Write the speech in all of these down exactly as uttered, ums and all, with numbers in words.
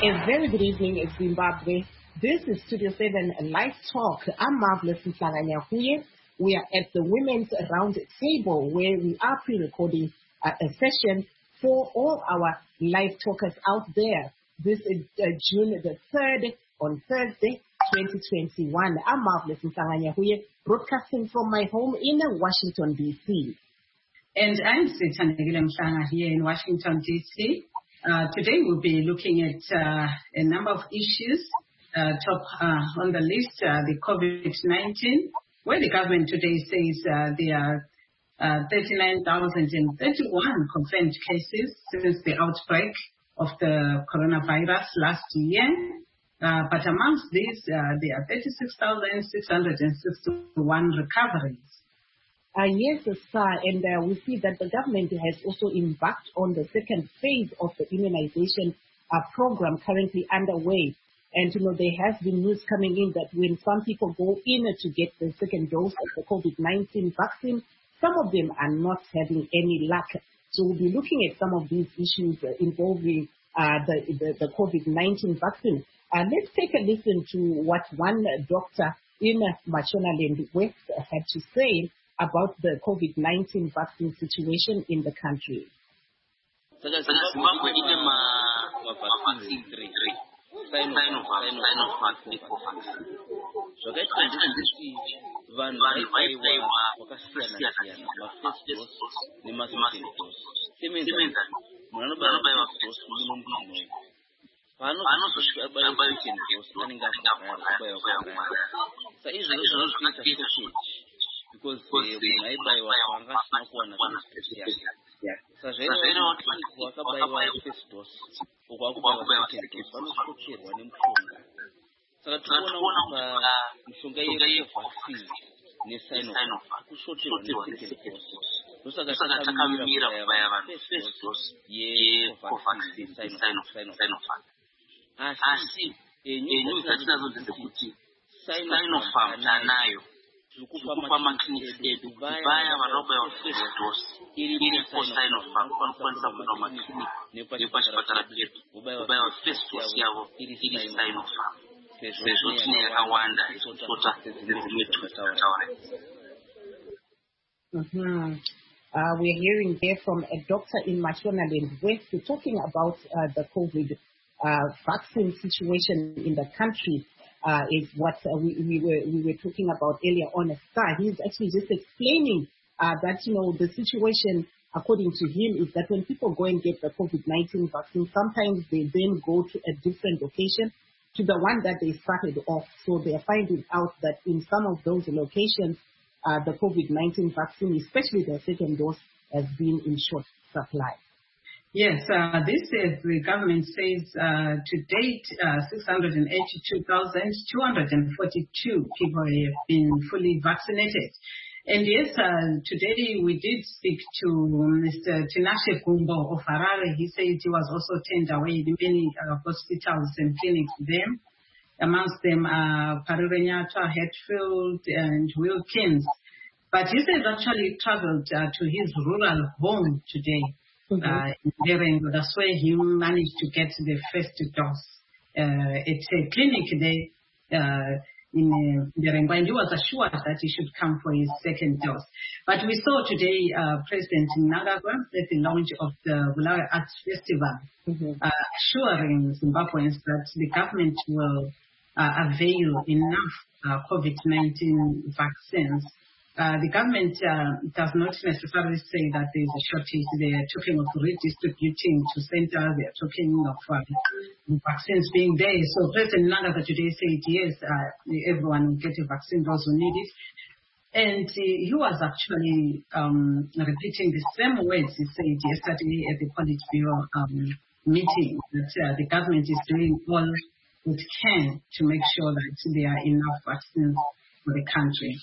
A very good evening, Zimbabwe. This is Studio seven Live Talk. I'm Marvelous Mhlanga-Nyahuye. We are at the Women's Round Table where we are pre-recording uh, a session for all our live talkers out there. This is uh, June the third on Thursday, twenty twenty-one. I'm Marvelous Mhlanga-Nyahuye, broadcasting from my home in Washington, D C. And I'm Sithandegile Mhlanga here in Washington, D C. Uh, today we'll be looking at uh, a number of issues. Uh, top uh, on the list, uh, the COVID nineteen, where the government today says uh, there are uh, thirty-nine thousand thirty-one confirmed cases since the outbreak of the coronavirus last year. Uh, but amongst these, uh, there are thirty-six thousand six hundred sixty-one recoveries. Uh, yes, sir, and uh, we see that the government has also embarked on the second phase of the immunization uh, program currently underway. And, you know, there has been news coming in that when some people go in to get the second dose of the COVID nineteen vaccine, some of them are not having any luck. So we'll be looking at some of these issues uh, involving uh, the, the, the COVID nineteen vaccine. Uh, let's take a listen to what one doctor in uh, Mashonaland West had to say about the COVID nineteen vaccine situation in the country. So that's Zimbabwe in the vaccine three. Sign of sign of vaccine for vaccine. So that's this van vai wakasiyana siyana ma first dose ni ma second dose. Semenza mwana bana bai wa first munombuno. Pano kusvika bai wa second dose aninga bai wa. So izvo zvinoita shortage. Because munhu aibayiwa wanga asina kuwana saka zvaiva wakabayiwa first dose ukwakubayiwa second dose vanoshocherwa nemushonga saka tinoona kuti mishonga yevaccine neSinovac kushocherwa nesecond dose ndosaka takamira kubaya first dose yevaccine Sinovac asi nyika dzatinadzo dzekuti Sinovac tanayo kupa makliniki edu vaya vanobayiwa first dose iripo Sinovac vanokwanisa kuenda makliniki nepachipatara pedu vobayiwa first dose yavo iri Sinovac sezvo tine yakawanda isota nedzimwe taura. Uh, we're hearing there from a doctor in Mashonaland West talking about uh, the COVID uh, vaccine situation in the country. Uh, is what uh, we, we were we were talking about earlier on. Star, he's actually just explaining uh, that you know the situation, according to him, is that when people go and get the COVID nineteen vaccine, sometimes they then go to a different location to the one that they started off. So they are finding out that in some of those locations, uh, the COVID nineteen vaccine, especially the second dose, has been in short supply. Yes, uh, this is the government says uh, to date uh, six hundred eighty-two thousand two hundred forty-two people have been fully vaccinated. And yes, uh, today we did speak to Mister Tinashe Gumbo of Harare. He said he was also turned away in many uh, hospitals and clinics there. Amongst them are Parirenyatwa, Hatfield and Wilkins. But he says actually traveled uh, to his rural home today. Mm-hmm. Uh, that's where he managed to get the first dose. Uh, it's a clinic there uh, in Nderengwa, and he was assured that he should come for his second dose. But we saw today uh, President Mnangagwa at the launch of the Bulawayo Arts Festival, mm-hmm. uh, assuring Zimbabweans that the government will uh, avail enough uh, COVID nineteen vaccines. Uh, the government uh, does not necessarily say that there is a shortage. They are talking of redistributing to centers. They are talking of uh, vaccines being there. So President Mnangagwa today said, yes, uh, everyone will get a vaccine, those who need it. And uh, he was actually um, repeating the same words he said yesterday at the Politburo um, meeting, that uh, the government is doing all it can to make sure that there are enough vaccines for the country.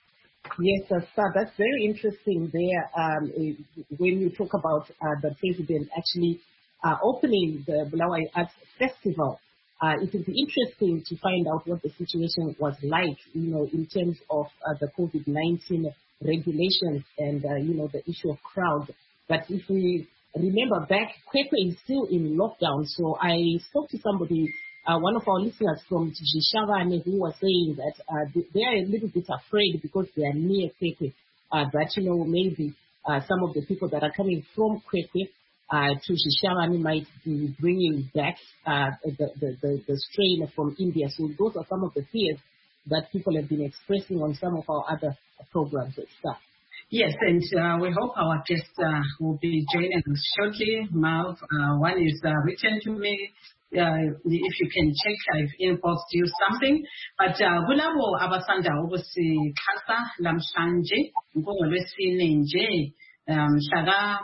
Yes, uh, sir, that's very interesting there. Um, when you talk about uh, the president actually uh, opening the Bulawayo Arts Festival, uh, it is interesting to find out what the situation was like, you know, in terms of uh, the COVID nineteen regulations and, uh, you know, the issue of crowd. But if we remember back, Kwekwe is still in lockdown. So I spoke to somebody, uh, one of our listeners from Zhishavane, who was saying that uh, they are a little bit afraid because they are near Kwekwe, uh, that, you know, maybe uh, some of the people that are coming from Kwekwe uh, to Zhishavane might be bringing back uh, the, the, the, the strain from India. So those are some of the fears that people have been expressing on some of our other programs and stuff. Yes, and uh, we hope our guests uh, will be joining us shortly. Marv, uh, one is uh, written to me. Uh, if you can check, I've inboxed you something. But kulabo abasanda ukusikhasa lamhlanje ngolwesine nje mhla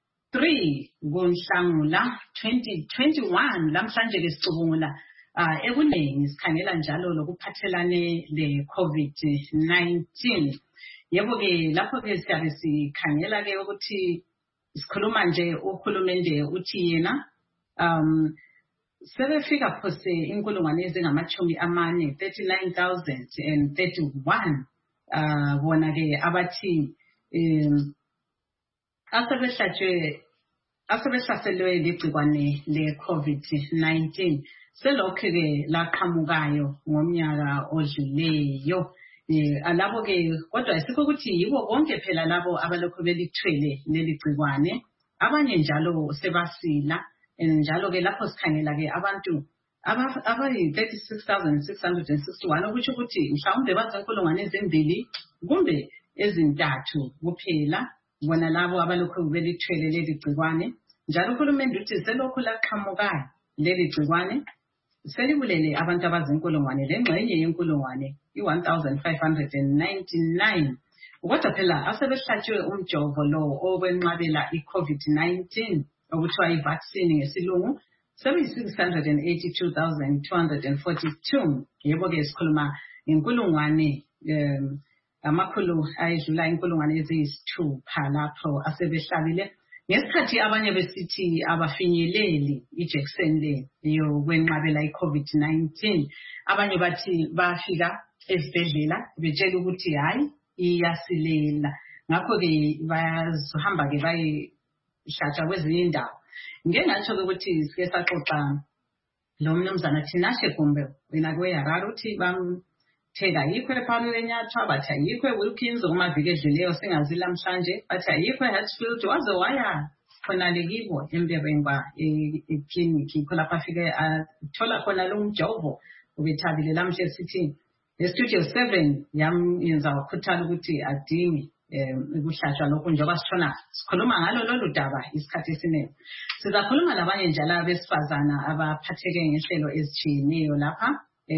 three ngoNhlangula twenty twenty-one lamhlanje ke sicubungula uh ekuningi sikhangela njalo lokuphathelane le COVID nineteen. Yebo ke lapho ke siyabe sikhangela ke ukuthi sikhuluma nje ukhulumende uthi yena um sebefika phose inkulungwane ezingamachumi amane thirty-nine thousand thirty-one uh bona ke abathi um asebehlatshwe asebehlaselwe ligcikwane le COVID nineteen selokho ke laqhamukayo ngomnyaka odluleyo. Eh alabo ke kodwa isikho ukuthi yibo bonke phela labo abalokho belithwele leli gcikwane, abanye njalo sebasila, njalo ke lapho sikhangela ke abantu abayi thirty-six thousand six hundred sixty-one ukuthi ukuthi mhlawumbe bazenkulungwane ezimbili kumbe ezintathu kuphela bona labo abalokho belithwele leli gcikwane. Njalo ukhulumende uthi selokho laqhamukayo leli gcikwane selibulele abantu abazinkulungwane lengxenye yenkulungwane i-one thousand five hundred ninety-nine. Kodwa phela asebehlatshwe umjovo lo okwenqabela i-COVID nineteen okuthiwa i-vaccine ngesilungu sebeyi-six hundred eighty-two thousand two hundred forty-two. Yebo ke sikhuluma inkulungwane um amakhulu ayedlula inkulungwane eziyisithupha lapho asebehlabile. Ngesikhathi abanye besithi abafinyeleli ijekiseni le yokwenqabela i-COVID nineteen, abanye bathi bafika esibhedlela betshela ukuthi hayi iyasilela, ngakho ke bayahamba ke bayihlatshwa kwezinye indawo. Ngeke ngatsho ukuthi sike saxoxa lo mnumzana Tinashe Gumbe wena kweHarare uthi bamtheka yikho ePaarl eNyathwa, bathi ayikho eWilkins kumaviki edluleyo singazi lamhlanje, bathi ayikho eHatfield, waze waya khona lekibo eMberengwa eklinikhi yikho lapho afike athola khona lo mjovo. Ubethabile lamhle sithi eStudio seven yam yenza wakhuthala ukuthi adingi ukuhlatshwa lokho njengoba sithona sikhuluma ngalo lolu daba isikhathi esiningi. Sizakhuluma labanye njalo abesifazana abaphatheke ngehlelo ezitshiyeneyo lapha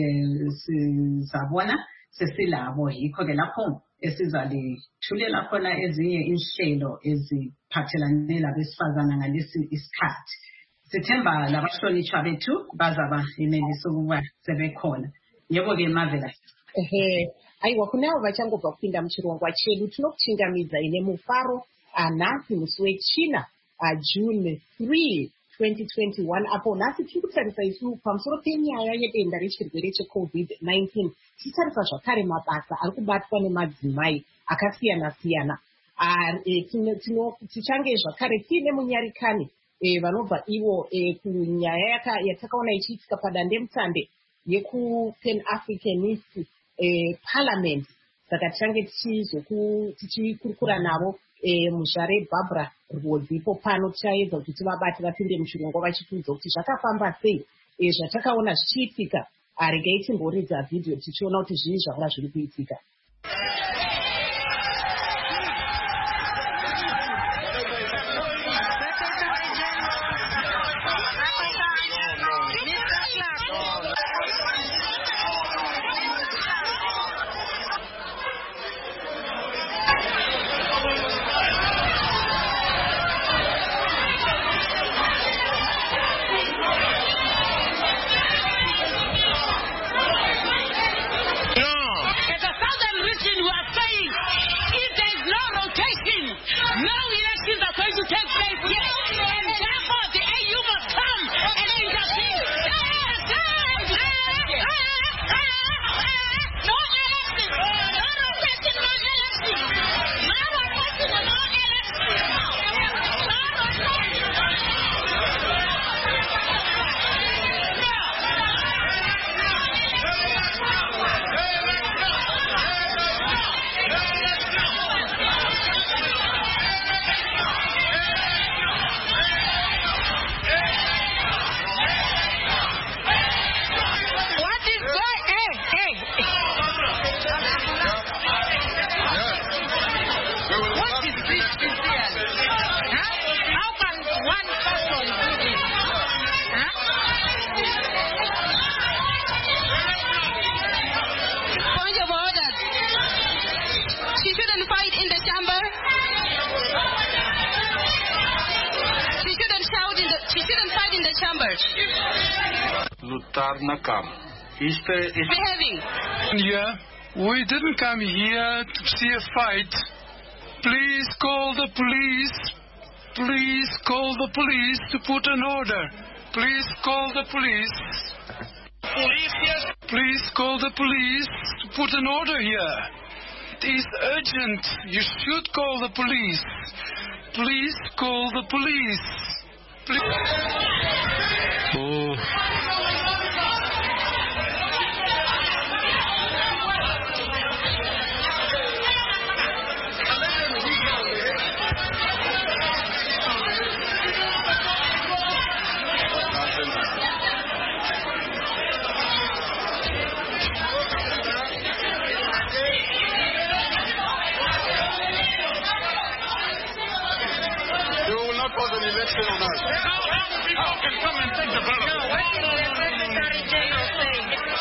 sizabona sesilabo, yikho ke lapho esizalithulela khona ezinye inhlelo eziphathelane labesifazana ngalesi isikhathi. Sithemba labahlonitshwa bethu bazaba inelisa ukuba sebekhona. Yebo ke Marvelous. Ehe, aiwa kunao vachangobva kupinda muchirongwa chedu tinokuchingamidza ine mufaro anhasi musi wechina June three twenty twenty-one apo nhasi tiri kutarisa isu pamusoro penyaya yedenda rechirwere cheCovid nineteen. Tichitarisa zvakare mabasa ari kubatwa nemadzimai akasiyana siyana. Tichange zvakare tiine munyarikani vanobva ivo kunyaya yatakaona ichiitika padandemutande yeku-Pan Africanist Parliament. Saka tichange tichikurukura navo muzvare Barbara Rwodzipo pano tichaedza kuti tivabate vapinde muchirongwa vachitiudza kuti zvakafamba sei zvatakaona zvichiitika. Regai timboridza vhidhiyo tichiona kuti zvii zvakanga zviri kuitika. It's a Southern match. Lutar Nakam. Is the is having? Yeah, we didn't come here to see a fight. Please call the police. Please call the police to put an order. Please call the police. Police, yes. Please call the police to put an order here. It is urgent. You should call the police. Please call the police. Please. Oh. An election or not? People can come and take the ballot. No, what did the Secretary General say?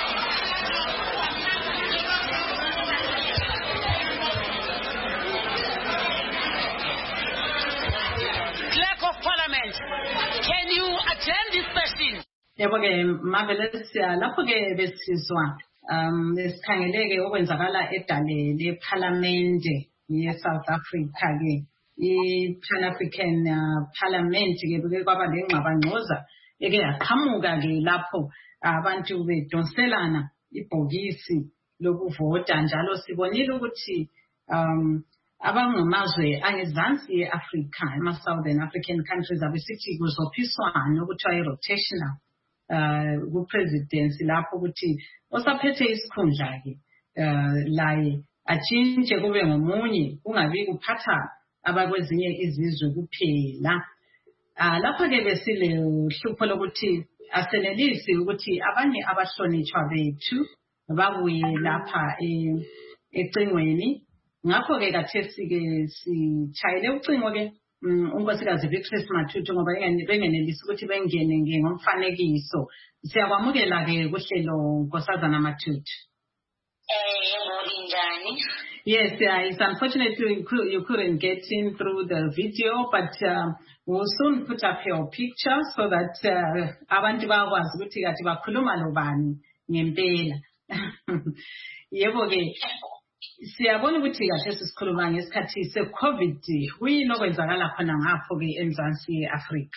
Clerk of Parliament, can you attend this person? Yebo ke marvelous lapho ke besizwa um lesikhangeleke okwenzakala edale leParliament ye-South Africa ke i-Pan-African uh, Parliament ke beke kwaba lengxabangxoza eke yaqhamuka ke lapho abantu bedonselana ibhokisi lokuvota njalo sibonile ukuthi um abangumazwe angezansi ye-Africa ama-Southern African countries abesithi kuzophiswana okuthiwa i-rotational uh ku-presidency lapho ukuthi osaphethe isikhundla ke uh laye atshintshe kube ngomunye kungabi kuphatha abakwezinye izizwe kuphela. Ah lapha ke besile uhlupho lokuthi asenelisi ukuthi abanye abahlonitshwa bethu babuye lapha ecingweni. Ngakho ke kathesi ke sichayele ucingo ke unkosikazi Beatrice Matutu ngoba bengenelisi ukuthi bengene ngomfanekiso. Siyakwamukela ke kuhlelo Nkosazana Matutu. Eh ngobinjani? Yes, uh, it's unfortunate you, you couldn't get in through the video, but uh, we'll soon put up your picture so that abantu bakwazi ukuthi kathi bakhuluma lobani ngempela. Yebo ke siyabona ukuthi kahle sisikhuluma ngesikhathi se-COVID kuyini okwenzakala khona ngapho ke eMzansi Afrika.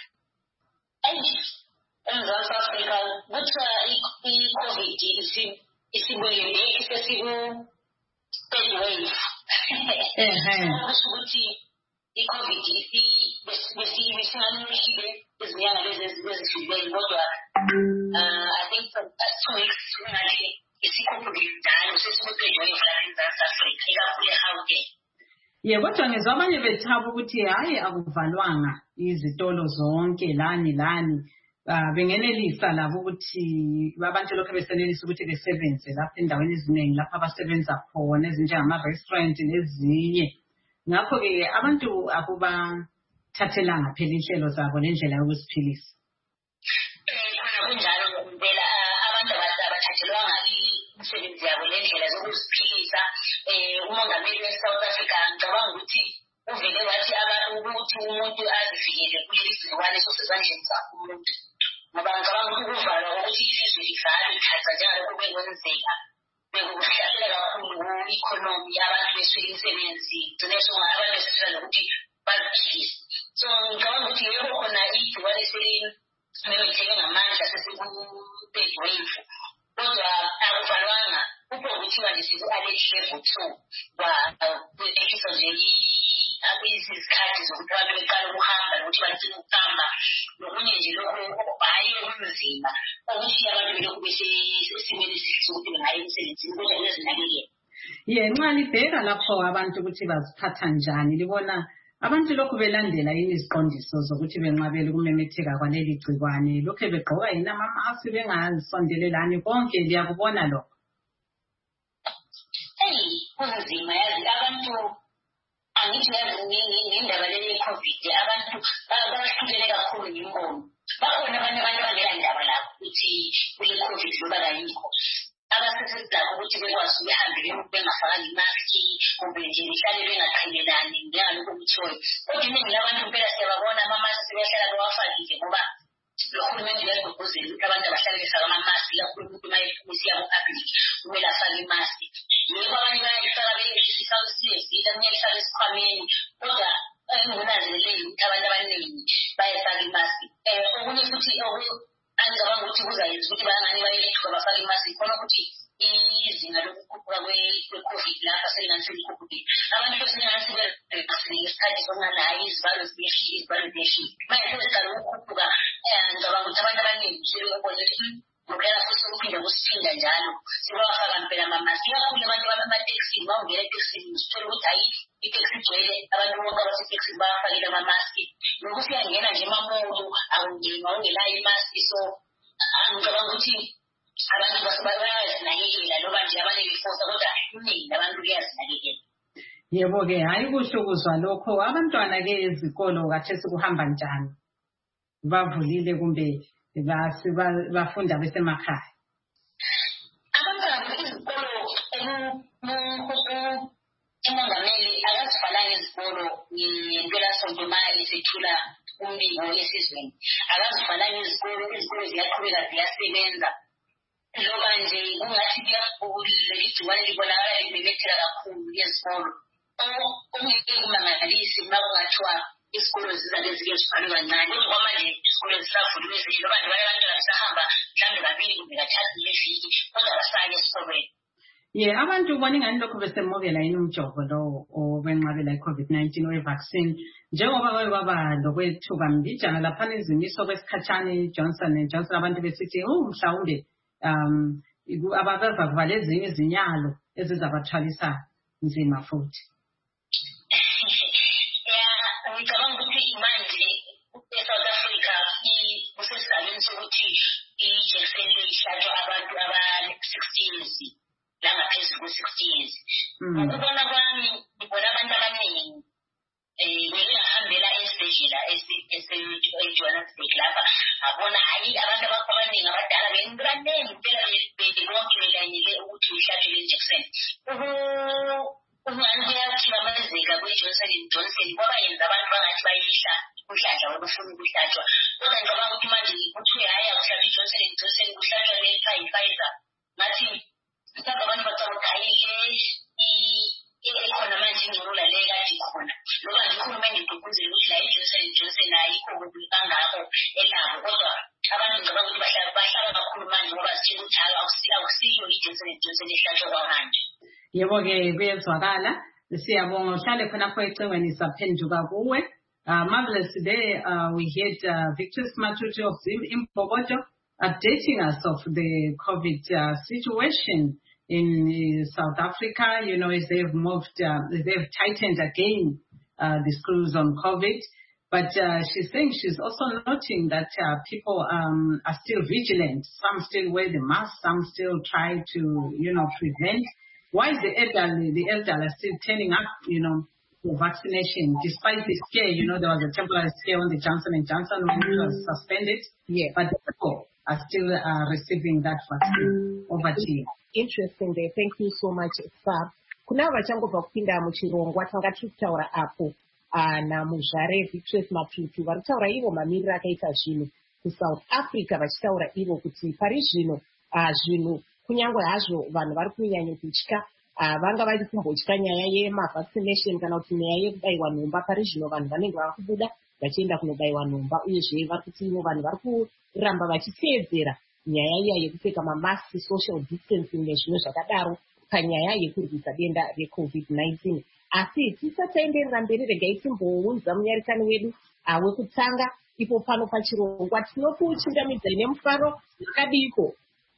eMzansi Afrika kuthi i-COVID isibuyele isesiku third wave. Eh ukuthi i-COVID besinganushile izinyanga lezi ezidlulile kodwa I think for two weeks ngathi isikhuphukile sesikuthird wave la eMzansi Afrika ikakhulu eGauteng. Yebo kodwa ngizwa abanye bethaba ukuthi hayi akuvalwanga izitolo zonke lani lani. Bengenelisa labo ukuthi abantu lokho besenelisa ukuthi besebenze lapha endaweni eziningi lapha abasebenza khona ezinjengama restaurant nezinye. Ngakho ke abantu akuba thathelanga phela inhlelo zabo lendlela yokusiphilisa. Eh khona kunjalo ngempela abantu abathathelwanga imisebenzi yabo lendlela zokuziphilisa. Eh umongameli we-South Africa ngicabanga ukuthi uvele wathi abantu ukuthi umuntu azivikele kuleli gciwane sosezandleni zakhe umuntu. Ngoba ngicabanga ukuvalwa ukuthi izizwe livalwe lithatha njengalokho bekwenzeka bekuhlasela kakhulu ku-economy abantu beswele imisebenzi gcine abantu besifuna ukuthi baziphilise. So ngicabanga ukuthi yebo khona igciwane selimemetheke ngamandla sesiku-third wave kodwa akuvalwanga kupho kuthiwa nje siku-alert level two ba-ehlisa nje izikhathi zokuthi abantu beqala ukuhamba nokuthi bagcine ukuhamba nokunye nje lokho hayi okunzima ukuthi abantu belokhu besesimeni sokuthi bengayi emsebenzini kodwa kunezinakekela. Ye nxa libheka lapho abantu ukuthi baziphatha njani libona abantu lokhu belandela yini iziqondiso zokuthi benqabele ukumemetheka kwaleli gcikwane lokho begqoka yini amamaski bengasondelelani konke liyakubona lokho. Hey kunzima yazi abantu angithi yazi ngendaba le COVID abantu bahlukene kakhulu ngimbono. Bakhona abanye abantu abangelandaba lapho ukuthi kule COVID loba kayikho. Abasesizakho ukuthi bekwazi ukuhamba bengafaka imaski kumbe nje behlale bengaqhelelani njengalokho kuthiwa. Kodwa iningi labantu impela siyababona amamaski behlala bewafakile ngoba lo hulumende esibhedleleni abantu abaningi bayafaka imaski. Okunye futhi angicabanga ukuthi kuzayenza ukuthi bayangani bayethuka bafake imaski khona ukuthi izinga lokukhuphuka kwe-COVID lapha selingani selikhuphukile. Abantu beselingani sebevaksineke isikhathi sokungani hayi izivalo ziyeshile izivalo ziyeshile. Manje sebeqala ukukhuphuka ngicabanga ukuthi abantu abaningi usuke ubone ukuthi ngokuya futhi ukuphinde kusiphinda njalo sebawafaka mpela amamaski kakhulu abantu bamateksini bawungena eteksini usithola ukuthi hayi iteksi igcwele abantu bonke abaseteksini bawafakile amamaski nokuthi uyangena nje emamolo awungeni awungelayo imaski. So ngicabanga ukuthi abantu bayazinakekela noma nje abanye befosa kodwa iningi abantu kuyazinakekela. Yebo-ke hayi kusho ukuzwa lokho. Abantwana-ke ezikolo kathesi kuhamba njani? Bavulile kumbe bafunda besemakhaya? Abantwana izikolo umongameli akazivalanga izikolo ngempelasonto ma isethula umbiko esizweni. Akazivalanga izikolo, izikolo ziyaqhubeka ziyasebenza. Loba nje kungathi leli gciwane libonakala limemetheka kakhulu ezikolo. Okungeke kumangalisi uma kungathiwa isikolo zizabe zike zivalwe kancane. Ngoba manje isikolo zisavuliwe ezinye loba nje abantwana besahamba mhlawumbe kabili kumbe kathathu ngeviki kodwa basake esikolweni. Ye abantu ubona ingani lokho besemukela yini umjovo lo owenqabela i-COVID nineteen we-vaccine njengoba kwake kwaba lokwethuka mbijana laphana izimiso kwesikhatshana i-Johnson and Johnson abantu besithi oh mhlawumbe um abazaza kuvala ezinye izinyalo ezizabathwalisa nzima futhi. Yeah, ngicabanga ukuthi manje e-South Africa kusesigabeni sokuthi ijekiseni lihlatshwa abantu aba-sixty years langaphezulu kwe-sixty years. Ukubona kwami ngibona abantu abaningi ngingahambela esibhedlela ese-Johannesburg lapha ngabona hayi abantu abaningi abadala bengibanengi impela bonke belanyele ukuthi uhlatshwe le jekiseni. Ungani kuyathikamezeka kwe-Johnson and Johnson kwabayenza abantu bangathi bayehla umdladla wokufuna ukuhlatshwa. Kodwa ngicabanga ukuthi manje kuthiwe hayi akuhlatshwa i-Johnson and Johnson kuhlatshwa le Pfizer. Ngathi mhlawumbe abantu bacabanga hayi le ekhona manje ingcola le kade ikhona. Loba nje uhulumende egqugquzela ukuthi la i-Johnson and Johnson ayikho kangako elabo kodwa abantu ngicabanga ukuthi bahlaba kakhulu manje ngoba sitshela ukuthi akusiyo i-Johnson and Johnson ehlatshwa kwamanje. Yebo-ke kuyezwakala. Siyabonga uhlale khonapho ecingweni saphenduka kuwe. Marvelous, today uh, we had uh, Victor Matuti of Impokoto updating us of the COVID uh, situation in uh, South Africa. You know, as they've moved, uh, they've tightened again uh, the screws on COVID. But uh, she's saying she's also noting that uh, people um, are still vigilant. Some still wear the mask, some still try to, you know, prevent. Why is the elderly, the elderly are still turning up, you know, for vaccination, despite the scare? You know, there was a temporary scare on the Johnson and Johnson when it was suspended. Yeah. But the people are still uh, receiving that vaccine. Over to you. Interesting day. Thank you so much, sir. Kuna vachangobva kupinda muchirongwa tanga tichitaura apo na muzvare Victor Matuti vari kutaura ivo mamiriro akaita zvinhu kuSouth Africa vachitaura ivo kuti pari zvino zvinhu kunyange hazvo vanhu vari kunyanya kutya vanga vari kumbotya nyaya yemavaccination kana kuti nyaya yekubayiwa nhomba. Pari zvino vanhu vanenge vava kubuda vachienda kunobayiwa nhomba uyezve vari kuti ivo vanhu vari kuramba vachiteedzera nyaya iya yekupfeka mamaski, social distancing nezvimwe zvakadaro panyaya yekurwisa denda reCovid nineteen. Asi tisataenderera mberi regai timbounza munyarikani wedu wekutanga ipo pano pachirongwa tinokuchingamidzai nemufaro wakadiko.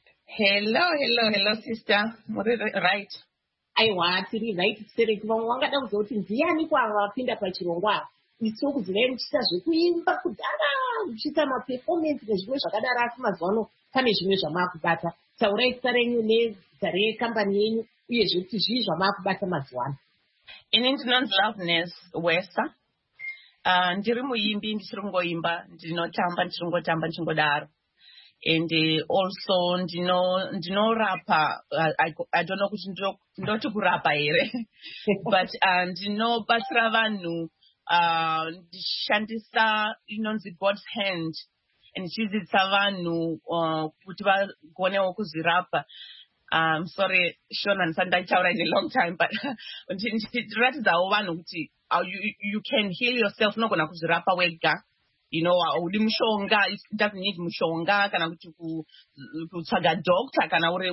Hello, hello, hello, sister. Muri right? Aiwa, tiri right sereki. Vamwe vangada kuziva kuti ndiani kwava vapinda pachirongwa. Isu kuziva muchiita zvekuimba kudhara, muchiita maperformance nezvimwe zvakadaro, asi mazuva ano pane zvimwe zvamakubata. Taurai zita renyu nezita rekambani yenyu uyezve kuti zvii zvamakubata mazuva ano. Ini ndinonzi Loveness Wesa. Uh, ndiri muimbi, ndisiri kungoimba, ndinotamba, ndisiri kungotamba ndichingodaro. And uh, also ndino ndinorapa uh, I, I don't know kuti ndoti kurapa here but uh, ndinobatsira vanhu uh, ndishandisa inonzi God's hand and ndichidzidzisa vanhu uh, kuti vagonewo kuzvirapa. Um, sorry Shona ndisati ndaitaura in a long time but ndichiratidzawo vanhu kuti uh, you, you can heal yourself unogona kuzvirapa wega. You know, uri mushonga, it doesn't need mushonga, kana kuti kutsvaga doctor, kana uri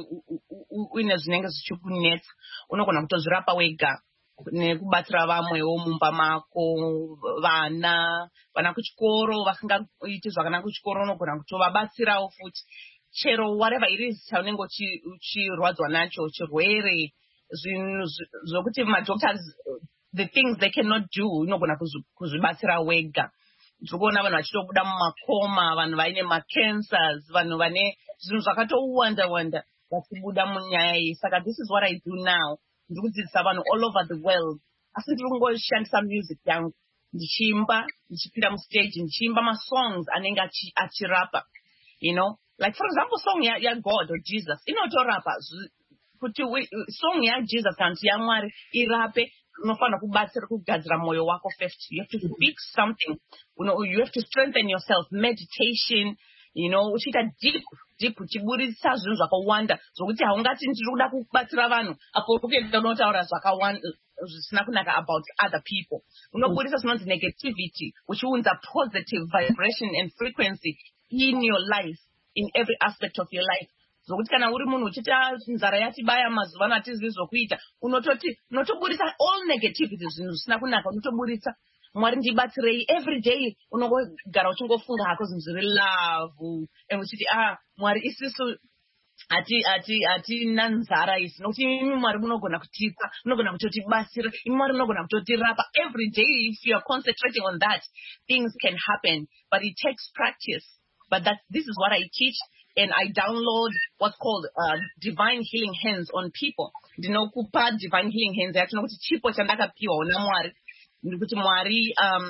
uine zvinenge zvichikunetsa, unogona kutozvirapa wega. Nekubatsira vamwewo mumba mako, vana, vana kuchikoro, vasingaiti zvakanaka kuchikoro, unogona kutovabatsirawo futi. Chero whatever it is, chaunenge uchirwadzwa nacho, chirwere, zvinhu zvokuti madoctors, the things they cannot do, unogona kuzvibatsira wega. Ndikuona vanhu vachitobuda mumakoma, vanhu vaine macancers, vanhu vane zvinhu zvakatowanda wanda vachibuda munyaya iyi. Saka this is what I do now. Ndikudzidzisa vanhu all over the world. Asi ndiri kungoshandisa music yangu, ndichiimba, ndichipinda mustage, ndichiimba masongs anenge achirapa. You know, like for example, song ya, ya God or Jesus, inotorapa. Kuti song ya Jesus kana ya Mwari irape, unofanira kubatsira kugadzira moyo wako first. You have to speak something. You know, you have to strengthen yourself. Meditation, you know, uchiita deep, deep, uchiburitsa zvinhu zvakawanda. Zvokuti haungati ndiri kuda kubatsira vanhu, apo ukenda unotaura zvakawanda zvisina kunaka about other people. Unoburitsa zvinonzi negativity, uchiunza positive vibration and frequency in your life, in every aspect of your life. Zokuti kana uri munhu uchita nzara yatibaya mazuva ano atizivi zvokuita, unototi unotoburitsa all negativity, zvinhu zvisina kunaka unotoburitsa. Mwari ndibatsirei every day, unogara uchingofunga hako zvinhu zviri love, and uchiti ah Mwari isisu ati ati ati nanzara isi, nokuti imi Mwari munogona kutipa, munogona kutotibatsira, imi Mwari munogona kutotirapa. Every day, if you are concentrating on that, things can happen, but it takes practice. But that this is what I teach. And I download what's called uh, divine healing hands on people. Ndinokupa divine healing hands yacho nokuti chipo chandakapiwa na Mwari. Ndikuti Mwari um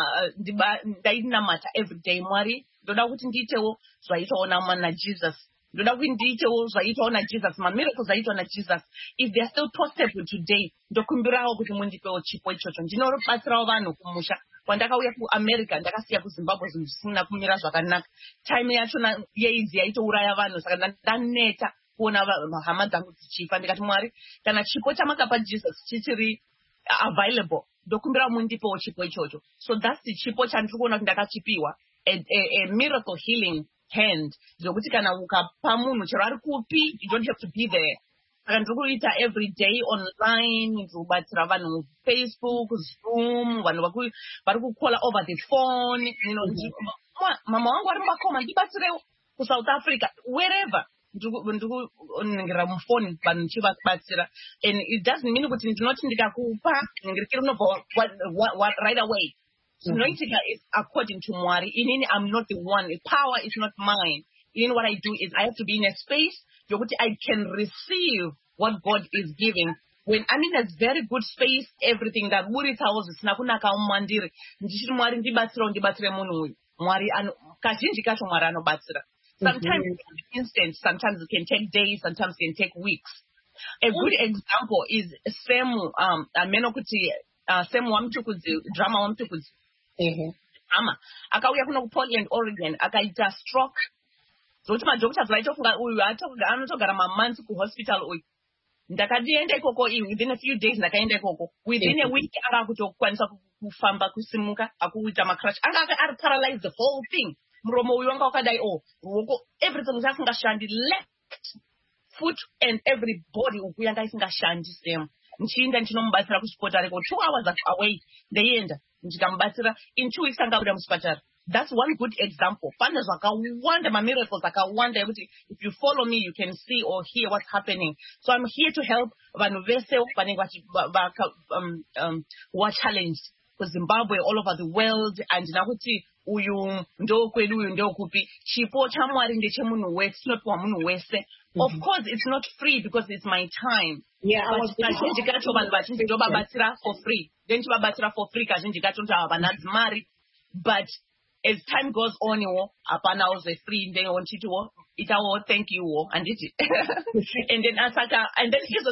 uh ndainamata every day. Mwari ndoda kuti ndiitewo zvaitaona na Jesus. Ndoda kuti ndiitewo zvaitaona Jesus. Ma miracles aitaona na Jesus. If they are still possible today, ndokumbirawo kuti mundipewo chipo ichocho. Ndinobatsirawo vanhu kumusha. Pandakauya kuAmerica, ndakasiya kuZimbabwe zvinhu zvisina kumira zvakanaka. Time yachona yeidzi yaitouraya vanhu, saka ndaneta kuona hama dzangu dzichifa. Ndikati Mwari, kana chipo chamakapa Jesus chichiri available, ndokumbira mundipewo chipo ichocho. So that's the chipo chandiri kuona kuti ndakachipiwa, a, a, a miracle healing hand. Zvokuti kana ukapa munhu chero ari kupi, you don't have to be there. Saka ndiri kuita every day online, ndiri kubatsira vanhu Facebook, Zoom, vanhu vari kukola over the phone. You know, mama wangu ari mumakoma, ndibatsirewo kuSouth Africa, wherever. Ndiri kuningirira mufoni vanhu ndichivabatsira. And it doesn't mean kuti ndinoti ndikakupa ningirikiri unobva right away. Zvinoitika is according to Mwari. Inini, I'm not the one. The power is not mine. You know what I do is I have to be in a space where I can receive what God is giving. When I'm in a very good space, everything that Muri tells is nakunaka umandiri. Ndichiri Mwari ndibatsira ndibatsire munhu uyu. Mwari ano kazhinji kacho Mwari anobatsira. Sometimes it can be instant, sometimes it can take days, sometimes it can take weeks. A good example is Semu um amenokuti uh, Semu Wamtukudzi, drama Wamtukudzi. Mhm. Ama akauya kuno Portland, Oregon, akaita stroke. Zokuti madhoktors vaitofunga uyu anotogara mamonths kuhospital uyu. Ndakadienda ikoko within a few days ndakaenda ikoko. Within a week akakutokwanisa kufamba kusimuka, akuita macrash. Anga ari paralyzed the whole thing. Muromo uyu wanga wakadai oh, ruoko everything zvasingashandi, left foot and every body uku yanga isingashandi same. Nchinda ndinomubatsira kuchipatara ko two hours away. Ndeienda ndikamubatsira in two weeks anga kuda muchipatara. That's one good example. Pane zvakawanda ma miracles akawanda ekuti if you follow me you can see or hear what's happening. So I'm here to help vanhu vese vanenge vachi um um who are challenged ku Zimbabwe, all over the world, and nakuti uyu ndo kwedu uyu ndo kupi. Chipo cha Mwari ndechemunhu wese, sinopiwa munhu wese. Of course it's not free because it's my time. Yeah, I was kazhinji kacho vanhu vachinji ndobabatsira for free. Then chibabatsira for free kazhinji kacho kuti havana mari. But as time goes on, you apana was free, then on chito, itawo thank you, and it. And then asaka, and then here's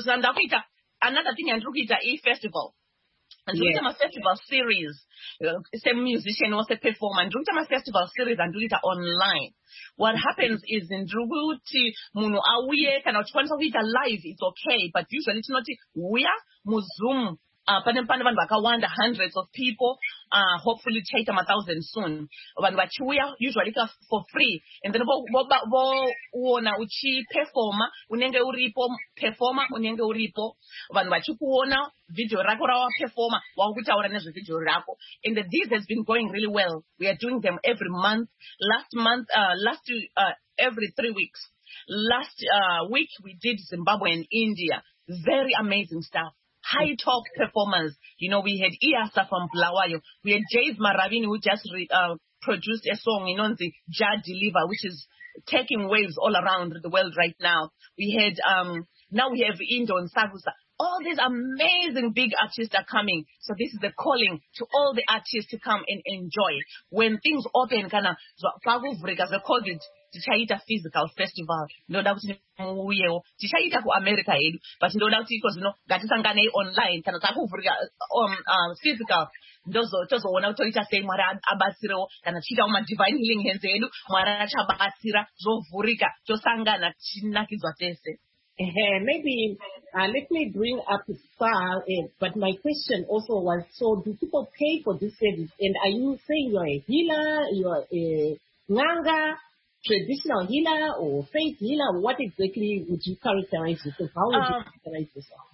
another thing, and Rukita e festival. And do a festival series. Same musician was a performer. And do a festival series and do it online. What happens is in Druguti, Munu Awie, cannot sponsor it live, it's okay. But usually it's not we are Muzum Uh, pane pane vanhu vakawanda, hundreds of people, uh, hopefully take them a thousand soon. Vanhu vachiuya usually for free, and then vo vo vo uona uchi performa, unenge uripo performa, unenge uripo. Vanhu vachikuona video rako rawa performa, wakutaura nezve video rako, and this has been going really well. We are doing them every month. Last month, uh, last uh, every three weeks. Last uh, week we did Zimbabwe and India. Very amazing stuff. High top performers. You know, we had Iasa from Bulawayo. We had Jays Maravini, who just re, uh, produced a song, you know, the Ja Deliver, which is taking waves all around the world right now. We had, um, now we have Indo and Sagusa. All these amazing big artists are coming. So this is the calling to all the artists to come and enjoy. When things open, kana, the COVID, tichaita physical festival. Ndoda kuti muyewo. Tichaita ku America yedu. But ndoda kuti iko zino ngatisangane online kana takuvhurika um, uh, physical. Ndozo tozoona kuti toita sei Mwari abatsirewo kana tichita uma divine healing hands edu Mwari achabatsira zovhurika tosangana tinakidzwa tese. Uh, maybe uh, let me bring up Star, uh, but my question also was, so do people pay for this service? And are you saying you're a healer, you're a nganga, traditional healer, or faith healer? What exactly would you characterize yourself? How would you uh, characterize yourself?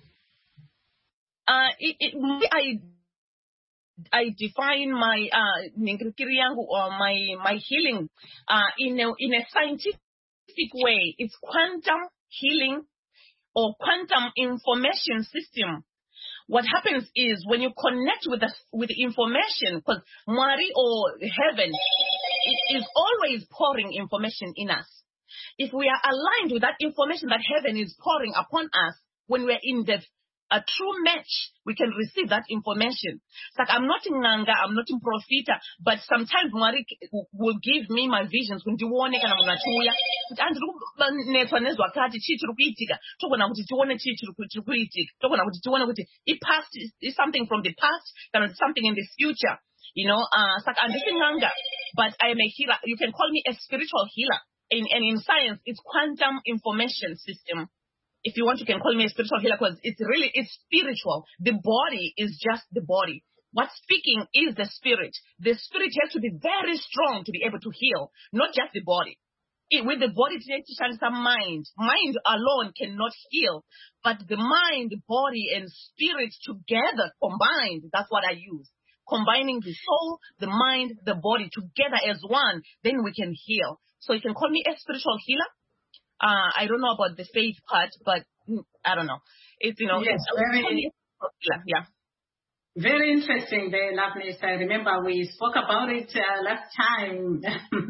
Uh, it, it, I I define my uh, or my my healing uh, in a in a scientific way. It's quantum healing or quantum information system. What happens is when you connect with the with the information, because Mwari or heaven is always pouring information in us. If we are aligned with that information that heaven is pouring upon us, when we're in the a true match, we can receive that information. It's like I'm not in Nganga, I'm not in Profita, but sometimes Mwari will give me my visions when you want to get it past is something from the past, and something in the future. You know, uh it's like I'm just in Nganga, but I am a healer. You can call me a spiritual healer. In and in science, it's quantum information system. If you want, you can call me a spiritual healer because it's really, it's spiritual. The body is just the body. What's speaking is the spirit. The spirit has to be very strong to be able to heal, not just the body. It, with the body, it needs to shine some mind. Mind alone cannot heal, but the mind, body, and spirit together, combined, that's what I use. Combining the soul, the mind, the body together as one, then we can heal. So you can call me a spiritual healer. Uh, I don't know about the faith part, but I don't know. It's, you know, yes, it's very, yeah. Very interesting there, Loveness. I remember we spoke about it uh, last time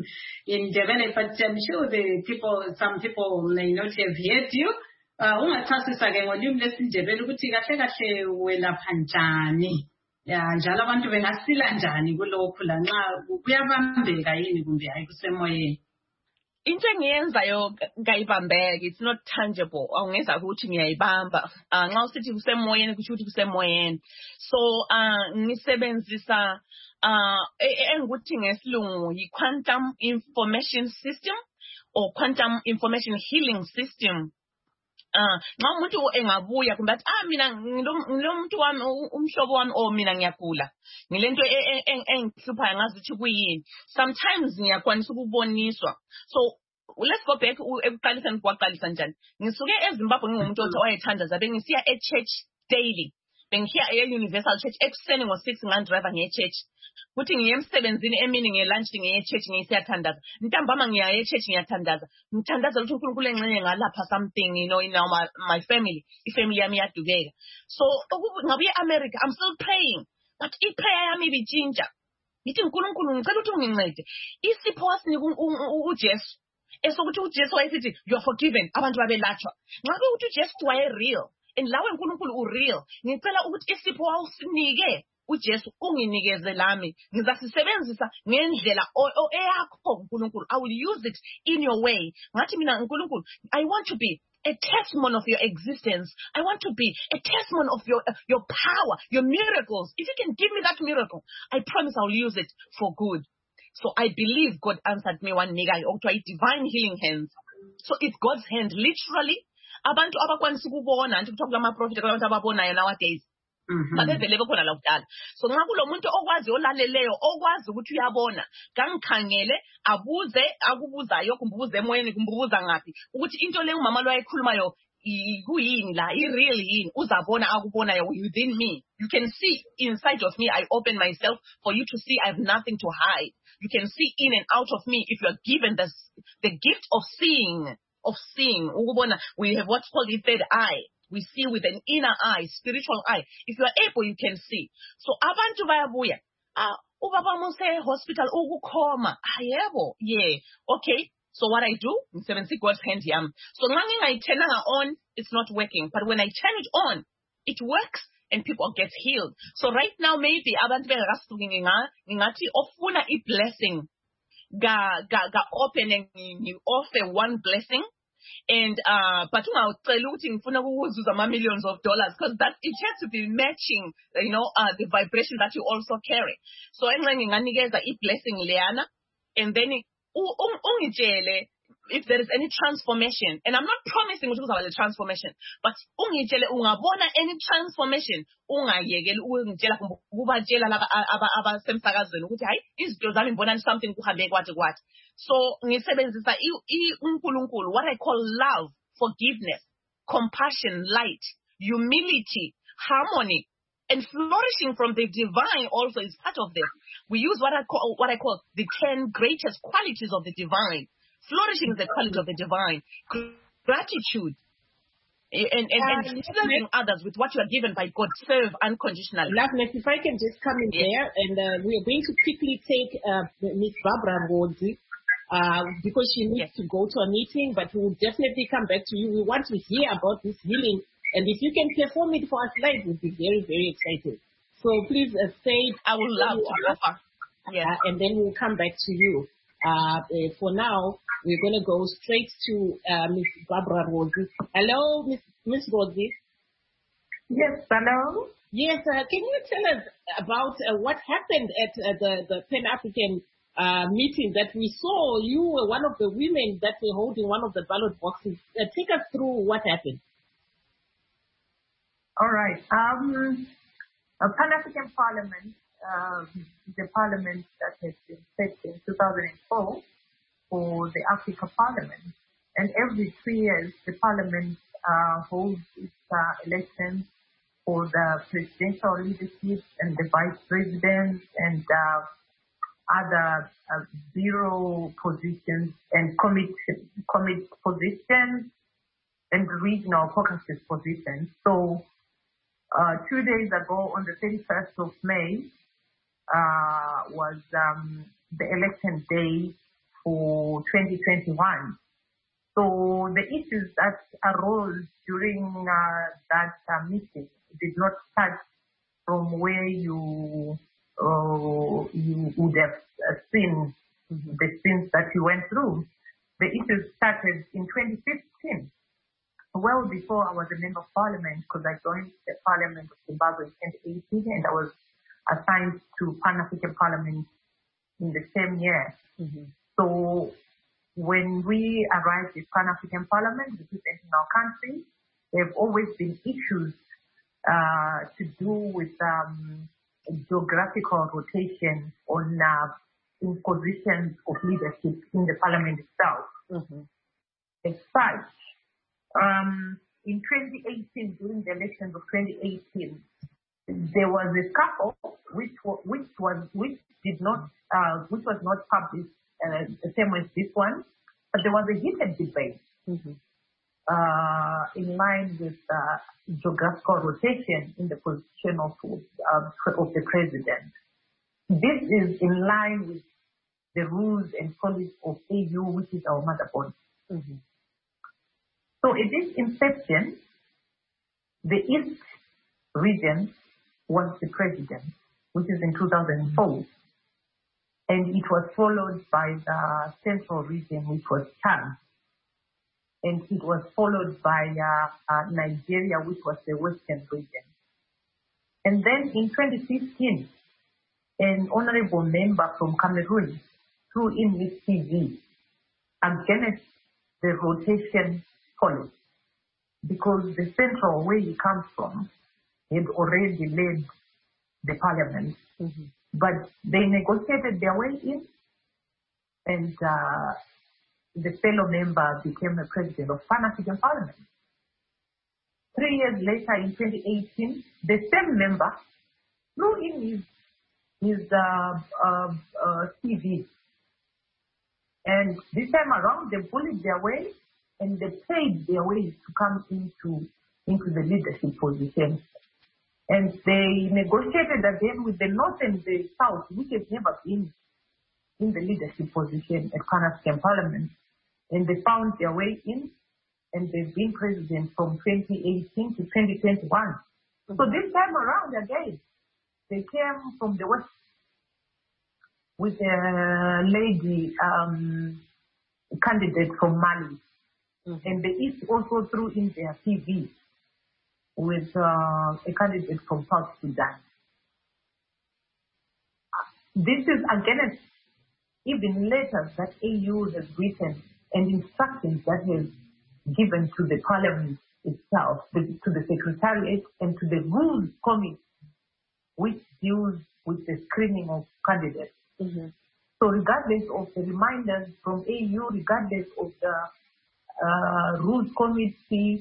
in Devon, but I'm sure the people, some people may not have heard you. Ungathasisa ke ngolimi lesiNdebele ukuthi kahle kahle welapha njani. Ya njalo abantu bengasila njani kulokhu la nxa kuyabambeka yini kumbe hayi kusemoyeni. Into engiyenzayo ngayibambeka, it's not tangible. Awungenza ukuthi ngiyayibamba. Ah nxa usithi kusemoyeni kusho ukuthi kusemoyeni. So ah ngisebenzisa ah engikuthi ngesilungu yi quantum information system or quantum information healing system. Ah nxa umuntu engabuya kumbe athi ah mina ngilomuntu wami umhlobo wami o mina ngiyagula ngilento engihlupha ngazi ukuthi kuyini. Sometimes ngiyakwanisa ukuboniswa. So let's go back ekuqaliseni kwaqalisa njani. Ngisuke eZimbabwe ngingumuntu othi wayethandaza bengisiya e church daily. Bengiya e Universal Church ekuseni ngo six ngandriver ngiye church. Kuthi ngiye emsebenzini emini ngiye lunch ngiye church ngiyisiyathandaza. Ntambama ngiya e church ngiyathandaza. Ngithandaza ukuthi uNkulunkulu enxenye ngalapha something, you know, in our my family. Ifamily yami yadukeka. So ngabuye America, I'm still praying. But I prayer yami ibitshintsha. Ngithi uNkulunkulu ngicela ukuthi ungincede. Isipho wasinika uJesu. Esokuthi uJesu wayesithi you are forgiven, abantu babelatshwa. Ngabe uthi uJesu waye real. And lawe uNkulunkulu u real. Ngicela ukuthi isipho wawusinike uJesu unginikeze lami. Ngizasisebenzisa ngendlela eyakho uNkulunkulu. I will use it in your way. Ngathi mina uNkulunkulu, I want to be a testimony of your existence. I want to be a testimony of your uh, your power, your miracles. If you can give me that miracle, I promise I'll use it for good. So I believe God answered me one nigga or to a divine healing hands. So it's God's hand, literally. Abantu abakwanisa ukubona nje kuthiwa ama prophet abantu ababonayo nowadays. babevele bekhona la kudala. So nxa kulomuntu okwazi olaleleyo okwazi ukuthi uyabona kangikhangele abuze akubuzayo kumbuze emoyeni kumbuza ngaphi ukuthi into le umama lo ayikhulumayo kuyini la i-real yini uzabona akubonayo within me. You can see inside of me. I open myself for you to see. I have nothing to hide. You can see in and out of me if you are given the the gift of seeing of seeing. We have what's called the third eye. We see with an inner eye, spiritual eye. If you are able, you can see. So abantu bayabuya. Ah, ubaba muse hospital ukukoma. Ayebo. Yeah. Okay. So what I do, in seventy God's hand yam. So ngani I turn on, it's not working. But when I turn it on, it works and people get healed. So right now maybe abantu bengakasuki ngingati ofuna I blessing. Ga ga ga opening you offer one blessing. And uh but millions of dollars because that it has to be matching, you know, uh the vibration that you also carry. So I'm going a blessing Leana, and then if there is any transformation, and I'm not promising to about the transformation, but any transformation, something so what I call love, forgiveness, compassion, light, humility, harmony, and flourishing from the divine also is part of this. We use what I call what I call the ten greatest qualities of the divine. Flourishing is the quality of the divine. Gratitude. And, and, and serving others with what you are given by God. Serve unconditionally. Loveness, if I can just come in yes. there, and uh, we are going to quickly take uh, Miss Barbara Rodzi, uh, because she needs yes. to go to a meeting, but we will definitely come back to you. We want to hear about this healing, and if you can perform it for us live, we'll be very, very excited. So please uh, say it. I would love to offer. Yeah, uh, and then we'll come back to you. Uh, uh, for now, we're going to go straight to uh, Miss Barbara Rodzi. Hello, Miss Miss Rodzi. Yes, hello. Yes, uh, can you tell us about uh, what happened at uh, the, the Pan-African uh, meeting that we saw? You were one of the women that were holding one of the ballot boxes. Uh, take us through what happened. All right. Um, a Pan-African Parliament, uh, the parliament that has been set in two thousand four for the Africa Parliament. And every three years, the Parliament uh, holds its uh, elections for the presidential leadership and the vice president and uh, other uh, bureau positions and committee, committee positions and regional caucus positions. So uh, two days ago, on the thirty-first of May, uh, was um, the election day for twenty twenty-one. So the issues that arose during uh, that uh, meeting did not start from where you uh, you would have uh, seen mm-hmm. the scenes that you went through. The issues started in twenty fifteen, well before I was a member of parliament, because I joined the parliament of Zimbabwe in twenty eighteen, and I was assigned to Pan-African Parliament in the same year. Mm-hmm. So when we arrived at Pan-African Parliament, representing our country, there have always been issues uh, to do with um, geographical rotation on uh, in positions of leadership in the parliament itself. Mm-hmm. As such, um, in twenty eighteen, during the elections of twenty eighteen, there was a scuffle which was, which was which did not uh, which was not published uh, the same as this one, but there was a heated debate mm-hmm. uh, in line with uh, geographical rotation in the position of uh, of the president. This is in line with the rules and policies of A U, which is our mother body. Mm-hmm. So at this inception, the East region was the president, which is in two thousand four. And it was followed by the Central region, which was Chad. And it was followed by uh, uh, Nigeria, which was the Western region. And then in twenty fifteen, an honorable member from Cameroon threw in his C V against the rotation policy, because the Central, where he comes from, had already led the parliament, Mm-hmm. but they negotiated their way in, and uh, the fellow member became the president of Pan African Parliament. Three years later, in twenty eighteen, the same member flew in his, his uh, uh, uh, C V. And this time around, they bullied their way and they paid their way to come into, into the leadership position. And they negotiated again with the North and the South, which has never been in the leadership position at Pan African Parliament. And they found their way in, and they've been president from twenty eighteen to twenty twenty-one. Mm-hmm. So this time around again, they came from the West with a lady um, candidate from Mali. Mm-hmm. And the East also threw in their C V with uh, a candidate from South Sudan. This is against even letters that A U has written and instructions that has given to the parliament itself, the, to the secretariat and to the rules committee, which deals with the screening of candidates. Mm-hmm. So regardless of the reminders from A U, regardless of the uh, rules committee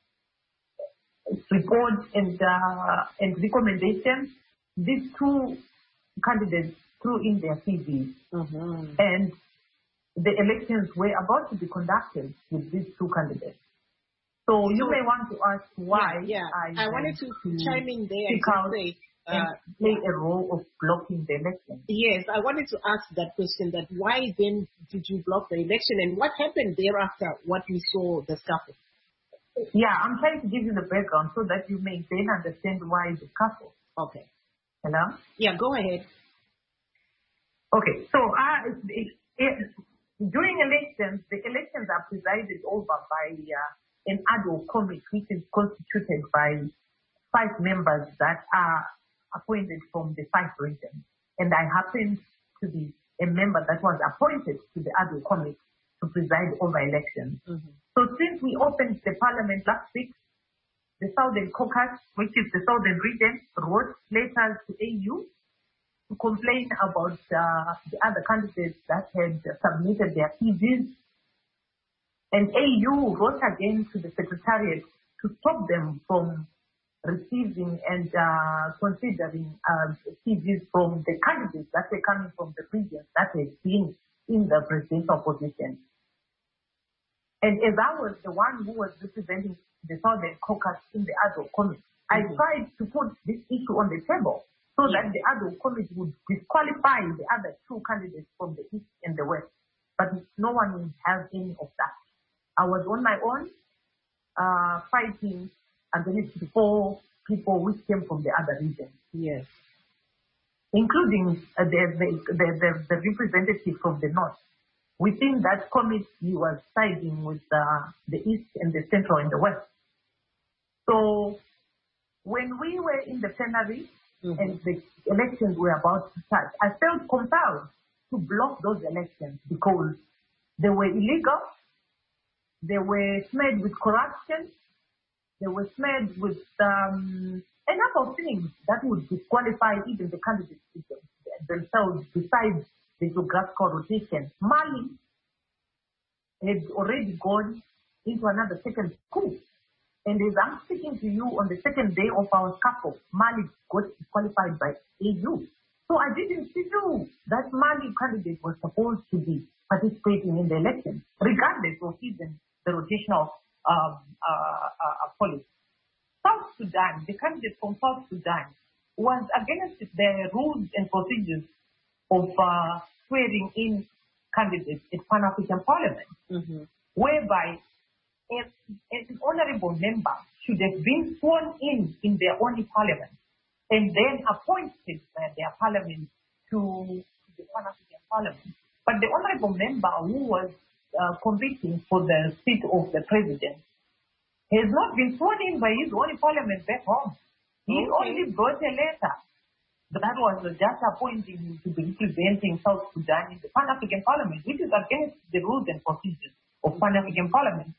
report and uh, and recommendations, these two candidates threw in their C Vs. Mm-hmm. And the elections were about to be conducted with these two candidates. So, so you may want to ask why. Yeah, yeah. I, I wanted to, to chime in there and say, uh, and play a role of blocking the election. Yes, I wanted to ask that question, that why then did you block the election and what happened thereafter, what we saw the scuffle? Yeah, I'm trying to give you the background so that you may then understand why the scuffle. Okay. Hello? Yeah, go ahead. Okay, so uh, it, it, during elections, the elections are presided over by uh, an ad hoc committee, which is constituted by five members that are appointed from the five regions. And I happen to be a member that was appointed to the ad hoc committee to preside over elections. Mm-hmm. So since we opened the parliament last week, the Southern Caucus, which is the Southern region, wrote letters to A U to complain about uh, the other candidates that had submitted their C Vs. And A U wrote again to the Secretariat to stop them from receiving and uh, considering uh, C Vs from the candidates that were coming from the regions that had been in the presidential position. And as I was the one who was representing the Southern Caucus in the ad hoc committee, mm-hmm. I tried to put this issue on the table so yeah. that the ad hoc committee would disqualify the other two candidates from the East and the West. But no one has any of that. I was on my own uh, fighting against the four people which came from the other regions. Yes. Including uh, the, the, the, the, the representative from the North. Within that committee was siding with uh, the East and the Central and the West. So when we were in the plenary mm-hmm. and the elections were about to start, I felt compelled to block those elections because they were illegal, they were smeared with corruption, they were smeared with um, a number of things that would disqualify even the candidates themselves besides the geographical rotation. Mali had already gone into another second coup. And as I'm speaking to you on the second day of our scuffle, Mali got disqualified by A U. So I didn't feel that Mali candidate was supposed to be participating in the election, regardless of even the rotational um, uh, uh, policy. South Sudan, the candidate from South Sudan, was against the rules and procedures of uh, swearing in candidates at Pan African Parliament, mm-hmm. whereby a, an honorable member should have been sworn in in their own parliament and then appointed by their parliament to the Pan African Parliament. But the honorable member who was uh, competing for the seat of the president has not been sworn in by his own parliament back home. He okay. only brought a letter that was just appointing him to be representing South Sudan in the Pan-African Parliament, which is against the rules and procedures of Pan-African Parliament, because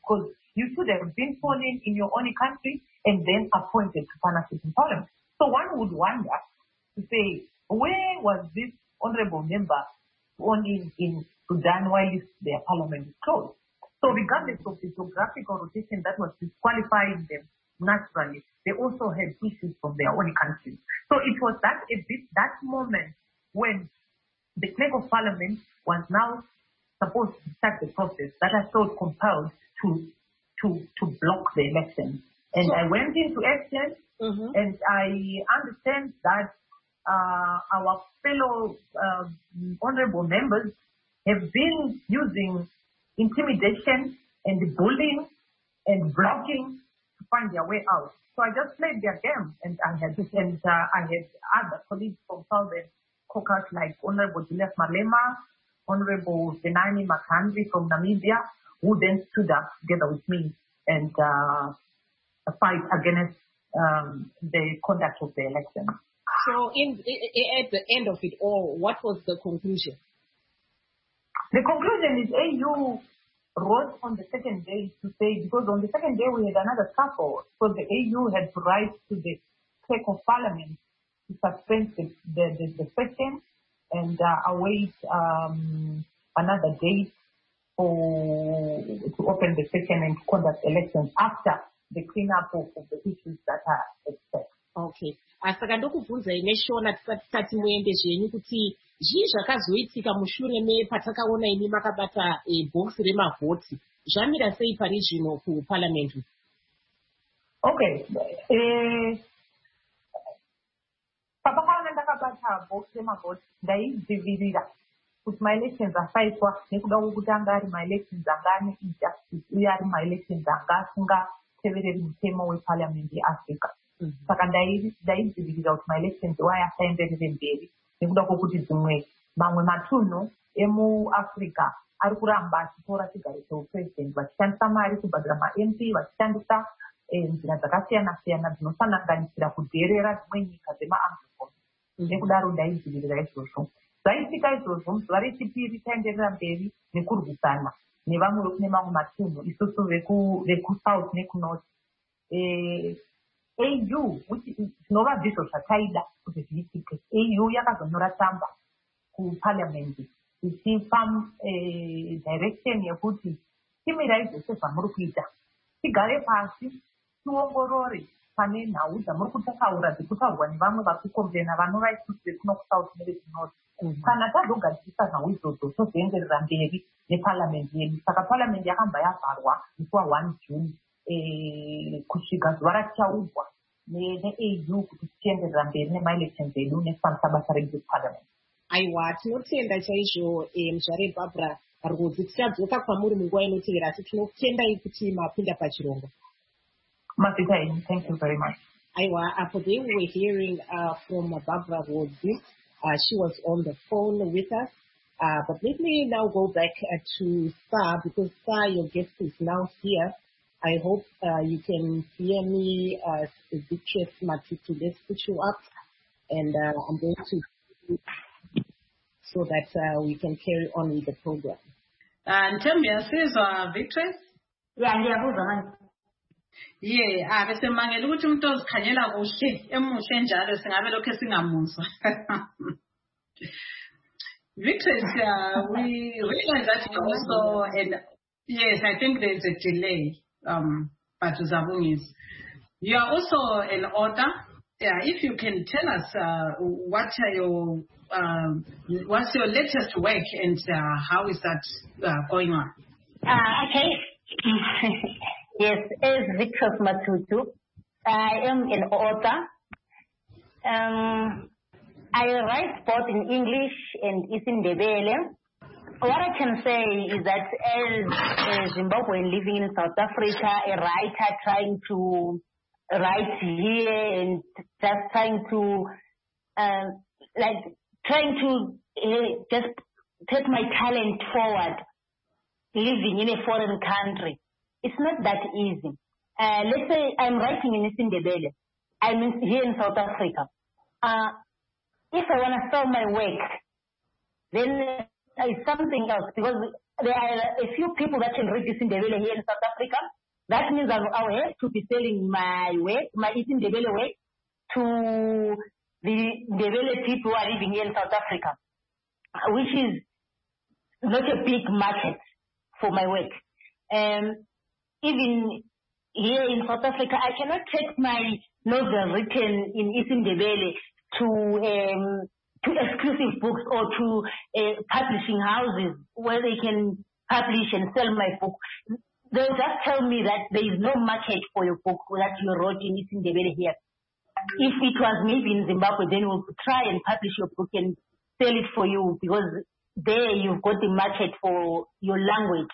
you should have been sworn in in your own country and then appointed to Pan-African Parliament. So one would wonder to say, where was this honorable member sworn in in Sudan while their parliament is closed? So regardless of the geographical rotation that was disqualifying them naturally, they also had issues from their own country. So it was that a bit that moment when the clerk of parliament was now supposed to start the process that I felt compelled to to to block the election. And so, I went into action, mm-hmm. and I understand that uh, our fellow uh, honorable members have been using intimidation and bullying and blocking to find their way out. So I just played their game, and I had and uh, I had other colleagues from Southern Caucasus like Honorable Julius Malema, Honorable Senani Makandri from Namibia, who then stood up together with me and uh, fight against um, the conduct of the election. So in, in, at the end of it all, what was the conclusion? The conclusion is A U wrote on the second day to say, because on the second day we had another scuffle, so the A U had to write to the clerk of parliament to suspend the, the, the, the session and uh, await um, another date for to open the session and to conduct elections after the cleanup of, of the issues that are at stake. Okay. Saka ndokubvunza ine Shona tisati tisati muende zvenyu kuti zvii zvakazoitika mushure mepatakaona imi makabata bhokisi remavhoti zvamira sei pari zvino kuparliament? Okay. Eh, papakaona ndakabata bhokisi remavhoti ndaidzivirira kuti maelections asaitwa nekuda kwokutanga ari maelections anga ane injustice uye ari maelections anga asingatevereri mutemo weparliament yeAfrica. Saka ndaidzivirira kuti maelections iwayo asaenderere mberi nekuda kwokuti dzimwe mamwe matunhu emuAfrica ari kuramba achitora chigaro cheupresident vachishandisa mari kubhadhira ma-M P vachishandisa nzira dzakasiyana-siyana dzinosanganisira kudherera dzimwe nyika dzemaanglophone. Nekudaro ndaidzivirira izvozvo. Zvaitika izvozvo muzuva rechipiri taenderera mberi nekurwisana nevamwe kune mamwe matunhu isusu vekusouth nekunorth. A U zvinova ndizvo zvataida kuti zviitike. A U yakazonyora tsamba kuparliament ichipa direction yekuti timirai zvese zvamuri kuita, tigare pasi tiongorore pane nhau dzamuri kutaura dzekutaurwa nevamwe vari kukomplena vanova isusu vekuno kusouth nevekunorth. Kana tazogadzirisa nhau idzodzo tozoenderera mberi neparliament yedu. Saka parliament yakamba yavharwa musi wa-first June kusvika zuva ratichaurwa ne-A U kuti tichienderera mberi nemaelections edu nekufambisa basa redu parliament. Aiwa, tinotenda chaizvo muzvare Barbara Rhodzi. Tichadzoka kwamuri munguva inotevera asi tinotendai kuti mapinda pachirongwa. Mazita enyu, thank you very much. Aiwa, apo they were hearing uh, from Barbara Rhodzi. Uh, she was on the phone with us. Uh, but let me now go back uh, to Star, because Star, your guest is now here. I hope uh, you can hear me, uh, Beatrice Matutu. Let's put you up, and uh, I'm going to so that uh, we can carry on with the program. And tell me, says uh, Beatrice? Yeah, yeah, yeah, ah, bese mangela ukuthi umuntu ozikhanyela kuhle emuhle njalo singabe lokho singamuzwa. Beatrice, uh, we realize that you also, and yes, I think there's a delay. Um, but Zabungis, you are also an author. Yeah, if you can tell us uh, what are your um, what's your latest work and uh, how is that uh, going on? Uh, okay. Yes, as Beatrice Matutu, I am an author. Um, I write both in English and isiNdebele. What I can say is that as a Zimbabwean living in South Africa, a writer trying to write here and just trying to, uh, like, trying to uh, just take my talent forward, living in a foreign country. It's not that easy. Uh, let's say I'm writing in isiNdebele. I'm in, here in South Africa. Uh, if I want to sell my work, then it's something else, because there are a few people that can read isiNdebele here in South Africa, That means I will have to be selling my work, my isiNdebele work, to the Ndebele people who are living here in South Africa, which is not a big market for my work. Um, even here in South Africa, I cannot take my novel written in isiNdebele to um, to exclusive books or to uh, publishing houses where they can publish and sell my book. They'll just tell me that there is no market for your book that you wrote in isiNdebele here. If it was maybe in Zimbabwe, then we'll try and publish your book and sell it for you, because there you've got the market for your language.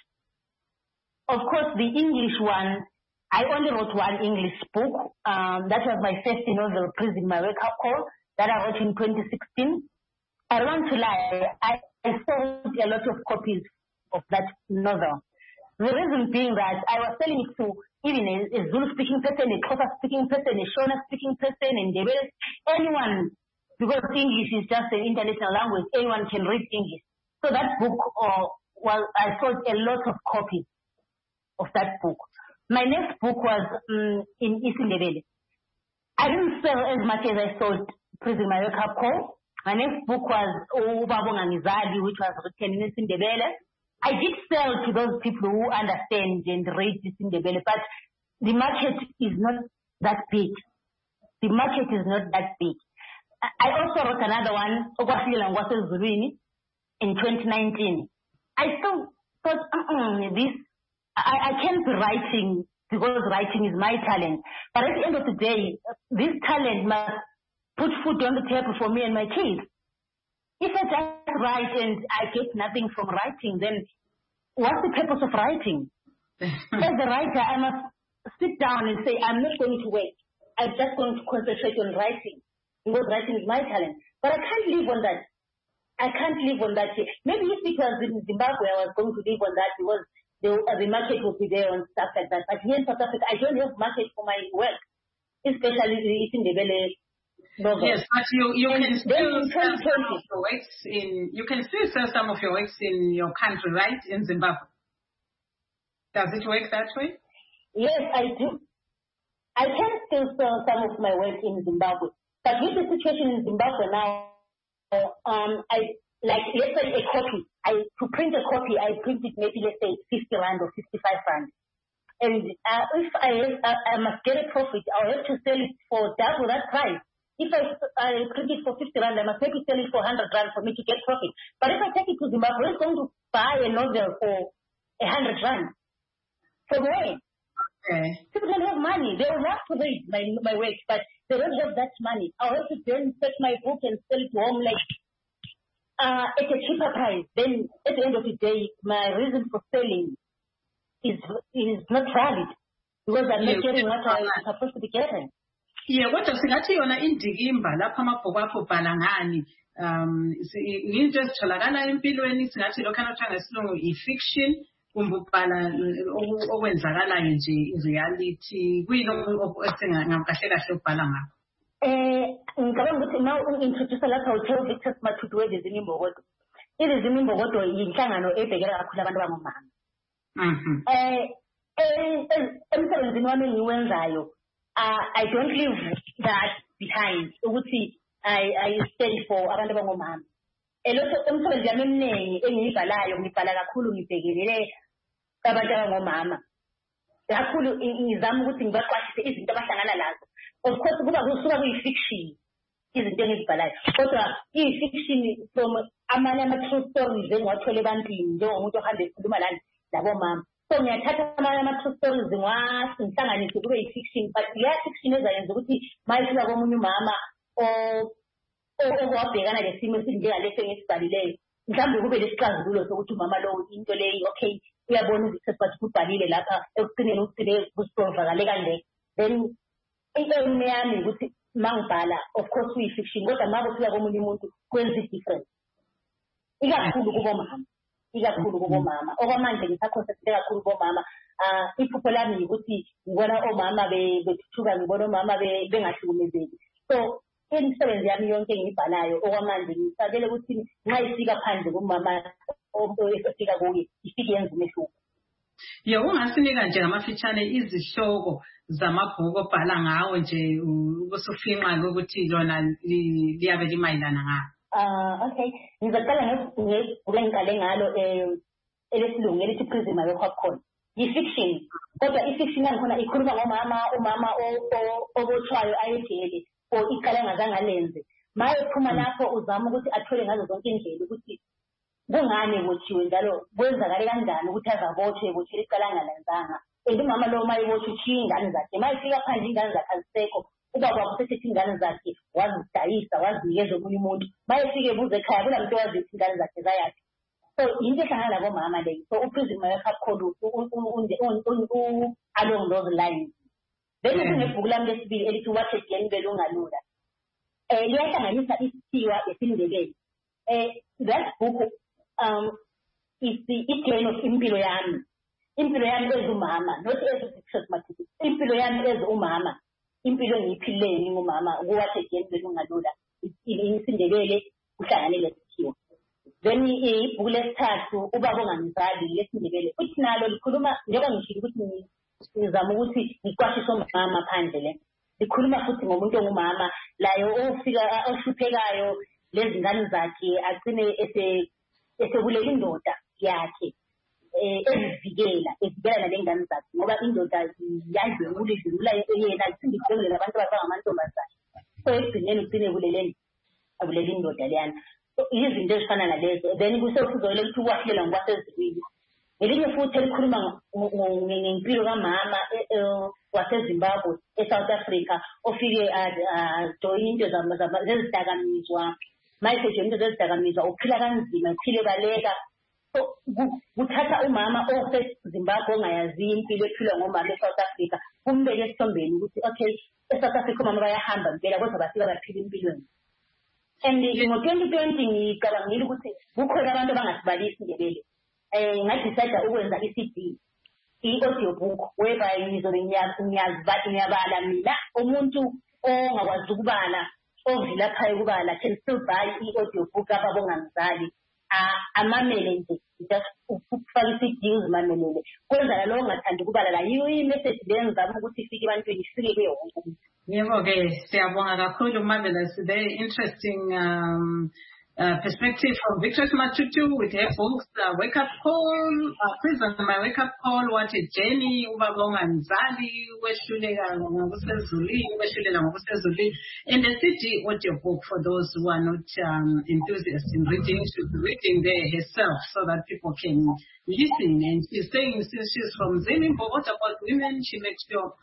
Of course, the English one, I only wrote one English book. Um, that was my first novel, Prison My Wake Up Call, that I wrote in twenty sixteen. I don't want to lie, I, I sold a lot of copies of that novel. The reason being that I was selling it to even a, a Zulu-speaking person, a Xhosa-speaking person, a Shona-speaking person, and anyone, because English is just an international language, anyone can read English. So that book, uh, well, I sold a lot of copies of that book. My next book was um, in isiNdebele. I didn't sell as much as I sold Prison My Wake Up Call. My next book was Ubabonga Ngizali, which was written in isiNdebele. I did sell to those people who understand and read isiNdebele, but the market is not that big. The market is not that big. I also wrote another one, Okwafila Ngwase Zuluini, in twenty nineteen. I still thought, uh-uh, this, I, I can't be writing because writing is my talent. But at the end of the day, this talent must put food on the table for me and my kids. If I just write and I get nothing from writing, then what's the purpose of writing? As a writer, I must sit down and say, I'm not going to wait. I'm just going to concentrate on writing, because writing is my talent. But I can't live on that. I can't live on that. Maybe if it was in Zimbabwe, I was going to live on that because the, uh, the market would be there and stuff like that. But here in South Africa, I don't have market for my work, especially the isiNdebele. Yes, but you, you can still sell some of your works in you can still sell some of your works in your country, right? In Zimbabwe. Does it work that way? Yes, I do. I can still sell some of my work in Zimbabwe. But with the situation in Zimbabwe now, um, I like let's say a copy. I to print a copy, I print it maybe let's say fifty rand or fifty-five rand. And uh, if I uh, I must get a profit, I'll have to sell it for double that price. If I, I print it for fifty rand, I must maybe sell it for one hundred rand for me to get profit. But if I take it to Zimbabwe, I'm going to buy a novel for one hundred rand. For where? Okay. People don't have money. They will have to read my, my work, but they don't have that money. I'll have to then take my book and sell it to home like uh, at a cheaper price. Then at the end of the day, my reason for selling is is not valid, because I'm not getting what I'm supposed to be getting. Yeah, kodwa singathi yona indikimba lapha amabhuku akho bhala ngani um into ezitholakala empilweni, singathi lokho anathiwa ngesilungu i-fiction, kumbe ubhala okwenzakalayo nje i-reality, kuyini kahle kahle ubhala ngakho? Eh, ngicabanga ukuthi ma u-introduce lapha uthela uVictor Mathudu weZizima Imbokodo. iZizima Imbokodo yinhlangano ebhekela kakhulu abantu abangomama. Mhm. Eh, emsebenzini wami engiwenzayo, Uh, I don't leave that behind. Ukuthi I I stay for abantu abangomama. Elokho emsebenzi yami eminingi engiyibhalayo ngibhala kakhulu ngibhekelele abantu abangomama. Kakhulu ngizama ukuthi ngibaqwashise izinto abahlangana lazo. Of course kuba kusuka kuyi-fiction izinto engizibhalayo. Kodwa iyi-fiction from amanye ama-true stories engiwathole ebantwini njengomuntu ohamba ekhuluma lana labomama. So ngiyathatha amanye ama-true stories ngihlanganise kube yi-fiction, but leya fiction ezayenza ukuthi ma ifika komunye umama owabhekana lesimo esinjengalesi engisibhalileyo, mhlawumbe kube lesixazululo sokuthi umama lowo into leyo, okay, uyabona ukuthi bathi kubhalile lapha ekucineni ukuthi kusovakale kanje. Then i-aim yami ukuthi ma ngibhala, of course kuyi-fiction, kodwa ma kufika komunye umuntu kwenza i-difference, ikakhulu kubomama. ikakhulu kubomama. Okwamanje ngisaconcentrate kakhulu kubomama. Ah, iphupho lami ukuthi ngibona omama bethuthuka, ngibona omama bengahlukumezeki. So imisebenzi yami yonke engiyibhalayo okwamanje ngisakele ukuthi nxa ifika phandle kumama ofika kuye ifike yenze umehluko. Yeah, ungasinika nje ngamafitshane izihloko zamabhuku obhala ngawo nje ubusufinqa ukuthi lona liyabe limayelana ngawo. Ah, okay. Ngizaqala ngebhuku engikale ngalo eh elesilungu elithi Prism Popcorn. Yi-fiction. Kodwa i-fiction yakhona ikhuluma ngomama, umama obothwayo ayejele or iqala ngazangalenze. Maye phuma lapho uzama ukuthi athole ngazo zonke indlela ukuthi kungani bothiwe njalo kwenzakale kanjani ukuthi azabothwe bothile iqala ngalenzanga. And umama lo mayibothi uchiya ingane zakhe. Mayifika phandle ingane zakhe azisekho. Uba kwakusethi ingane zakhe wazidayisa wazinikeza omunye umuntu. Mayefike ebuze ekhaya kula muntu wazi ukuthi ingane zakhe zayaphi. So into ehlangana labo mama leyo. So uPrism Popcorn along those lines. Then kunebhuku lami lesibili elithi What Again Belungalula. Eh liyahlanganisa isithiwa esindebele. Eh that book um is the iglain of impilo yami. Impilo yami ezumama, not as success mathematics. Impilo yami ezumama. Impilo engiyiphileyo ngumama What Again Belungalula. Isindebele uhlanganele isithiwa. Then ibhuku lesithathu ubaba ongamzali lesindebele. Uthi nalo likhuluma njengoba ngishilo ukuthi ngizama ukuthi ngiqwashise omama phandle le. Likhuluma futhi ngomuntu ongumama layo ofika ohluphekayo lezi ngane zakhe agcine ese esekulela indoda yakhe eh ezivikela evikela nale ngane zakhe ngoba indoda yazi ulidlula yena isindibhekele abantu abangamantombazane. So egcineni ugcine kuleleni akulela indoda leyana. Izinto ezifana nalezo then kusekuzolela ukuthi ukwahlela ngokwasezibili. Ngelinye futhi elikhuluma ngempilo kamama waseZimbabwe eSouth Africa ofike join into zezidakamizwa mayise join into zezidakamizwa uphila kanzima uphile baleka. So kuthatha umama oseZimbabwe ongayazi impilo ephilwa ngomama eSouth Africa kumbeke esithombeni ukuthi okay eSouth Africa umama bayahamba impela kodwa bafika baphila impilweni. And ngo twenty twenty ngicabangile ukuthi kukhona abantu abangasibalisi ngebele. Eh ngadecide ukwenza i-C D i-audio book whereby ngizobe ngiyazi ngiyabala mina umuntu ongakwazi ukubala ovila phaya ukubala can still buy i-audio book ababongamzali amamele nje just ukufaka i-C D uzimamelele kwenza lo ongathandi ukubala la yiyo i-message lenza ukuthi ifike ebantwini ifike kuye wonke umuntu. Yebo ke siyabonga kakhulu Marvelous, very interesting um Uh, perspective from Victorious Matutu with her books, uh, Wake Up Call, uh, Prism, My Wake Up Call, What a Journey, Ubabonga Nzali, Weshulega Ngusezuli, Weshulega Ngusezuli, and the C D audio book for those who are not um, enthusiasts in reading, she's reading there herself so that people can listen. And she's saying since she's from Zimbabwe, what about women? She makes sure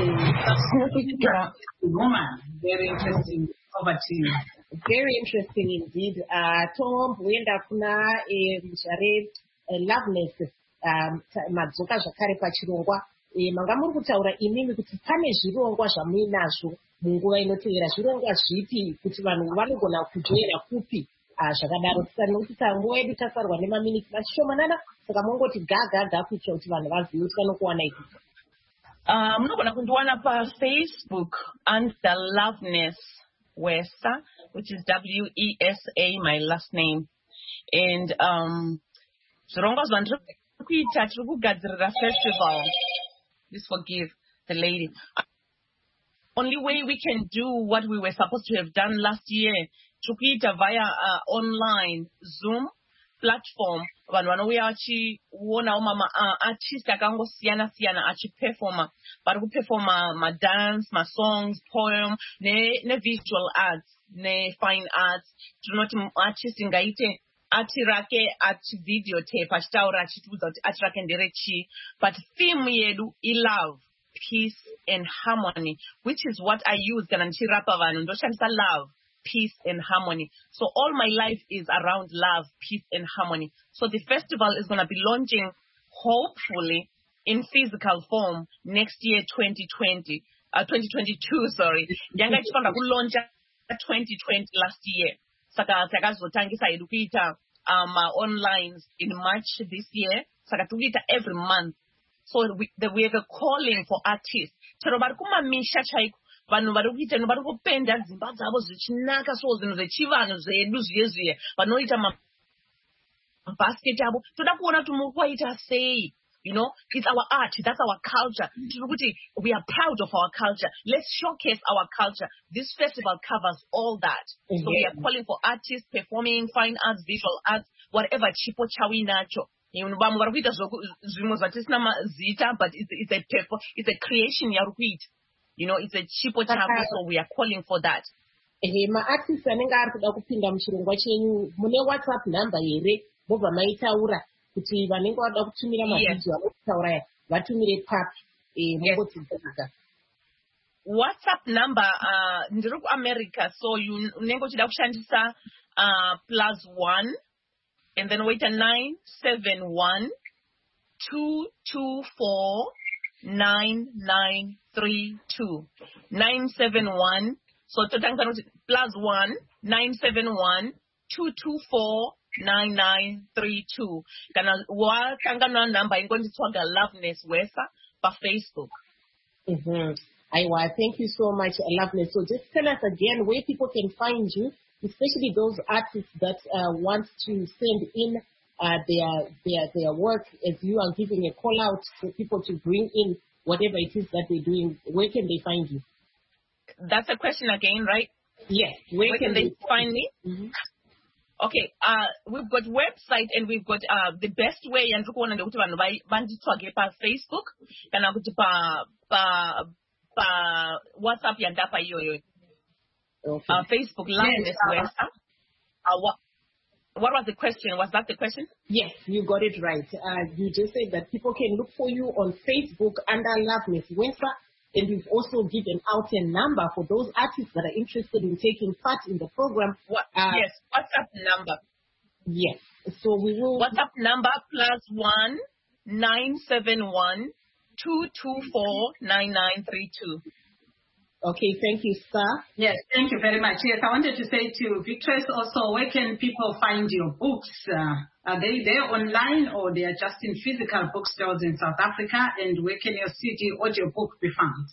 uh, woman. Very interesting. Over to you. Very interesting indeed. Uh, Tom, wenda kuna mshare Loveness madzoka zvakare pachirongwa manga muri kutaura imimi kuti pane zvirongwa zvamuinazvo munguva inotevera zvirongwa zvipi kuti vanhu vanogona kujoina kupi zvakadaro nokuti nguva yedu tasarwa nemaminiti mashomanana saka mongoti gagaga kuitira kuti vanhu vazive kuti vanokuwana ikuti munogona kundiwana paFacebook under Loveness Wesa, which is W E S A, my last name. And um Zvirongwa zvandiri kuita tiri kugadzirira festival. Please forgive the lady. Only way we can do what we were supposed to have done last year, tiri kuita via uh, online Zoom platform. Vanhu vanouya vachiona mama artist akangosiyana siyana achiperforma. Vari kuperforma madance, masongs, poem, ne, ne visual arts, ne fine arts. Tinoti artist ngaite ati rake ati video tape achitaura achitiudza kuti ati rake nderechi. But theme yedu i-love, peace and harmony, which is what I use kana ndichirapa vanhu ndoshandisa love, peace and harmony. So all my life is around love, peace and harmony. So the festival is going to be launching hopefully in physical form next year twenty twenty, uh, twenty twenty-two, sorry. Yanga ichifamba kulauncha twenty twenty last year. Saka takazotangisa yedu kuita um online in March this year. Saka tukuita every month. So we, the, we have a calling for artists. Chero vari kumamisha chaiko. Vanhu vari kuita vari kupenda dzimba dzavo zvichinaka so zvinhu zvechivanhu zvedu zviye zviye vanoita mabhasiketi avo toda kuona kuti muri kuvaita sei You know, it's our art. That's our culture. We are proud of our culture. Let's showcase our culture. This festival covers all that. Mm-hmm. So we are calling for artists, performing, fine arts, visual arts, whatever. Chipo chawi nacho. You know, but it's, it's a it's a creation. You know, it's a chipo chawi. So we are calling for that. Eh, ma artists anenga ari kuda kupinda muchirongwa chenyu mune WhatsApp number here bobva maitaura kuti vanenge vada kutumira mavideo avakutaura vatumire papi eh mungotidzaka. WhatsApp number uh ndiri kuAmerica, so you unenge uchida kushandisa uh plus one and then wait a nine seven one two two four nine nine three two nine seven one. So totanga plus one nine seven one two two four nine nine three two. Kana wa tangana number ingonditswaga Loveness Wesa pa Facebook. Mhm. Aiwa, thank you so much, Loveness. So just tell us again where people can find you, especially those artists that uh, want to send in uh, their their their work, as you are giving a call out for people to bring in whatever it is that they're doing. Where can they find you? That's a question again, right? Yes. Where, Where can, can they find me? Mm-hmm. Okay, uh, we've got website and we've got uh, the best way and pa Facebook kana kuti pa pa pa WhatsApp yanda pa yoyo. Okay. Uh, Facebook Loveness Wesa. Uh, what what was the question? Was that the question? Yes, you got it right. Uh, you just said that people can look for you on Facebook under Loveness Wesa. And we've also given out a number for those artists that are interested in taking part in the program. What? Uh, yes, WhatsApp number. Yes. So we will. WhatsApp number plus one nine seven one two two four nine nine three two. Okay, thank you, sir. Yes, thank you very much. Yes, I wanted to say to Victress also, where can people find your books? Uh, are they there online or they are just in physical bookstores in South Africa? And where can your C D audio book be found?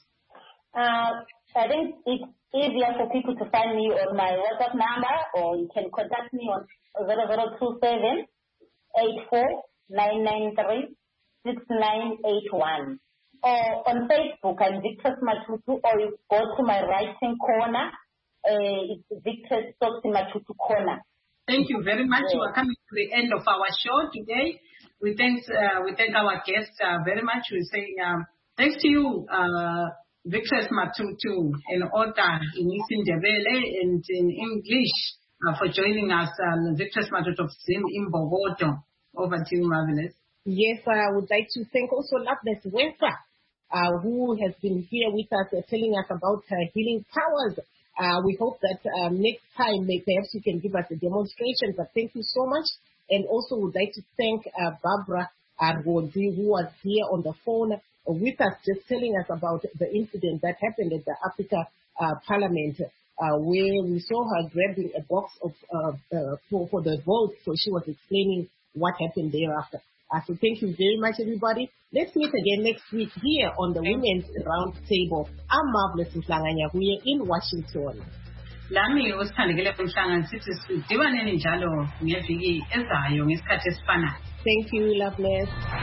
Uh, I think it's easier for people to find me on my WhatsApp number, or you can contact me on zero zero two seven eight four nine nine three six nine eight one. Or on Facebook, I'm Victress Matutu, or you go to my right-hand corner, uh, it's Victress Matutu corner. Thank you very much. Yeah. We are coming to the end of our show today. We thank uh, we thank our guests uh, very much. We're saying um, thanks to you, uh, Victress Matutu, an author in isiNdebele and in English, uh, for joining us. Um, Victress Matutu of Zim Imbogodo. Over to you, Marvelous. Yes, I would like to thank also Loveness Wesa, uh, who has been here with us, uh, telling us about her healing powers. Uh, we hope that um, next time, may, perhaps you can give us a demonstration, but thank you so much. And also would like to thank uh, Barbara Argodi, who was here on the phone with us, just telling us about the incident that happened at the Africa uh, Parliament, uh, where we saw her grabbing a box of uh, uh, for, for the vote. So she was explaining what happened thereafter. Uh, so thank you very much, everybody. Let's meet again next week here on the Women's Round Table. I'm Marvelous Mhlanganya here in Washington. Lami usithandekile kumhlangano sithi sidibaneni njalo ngeviki ezayo ngesikhathi esifanayo. Thank you, Loveness.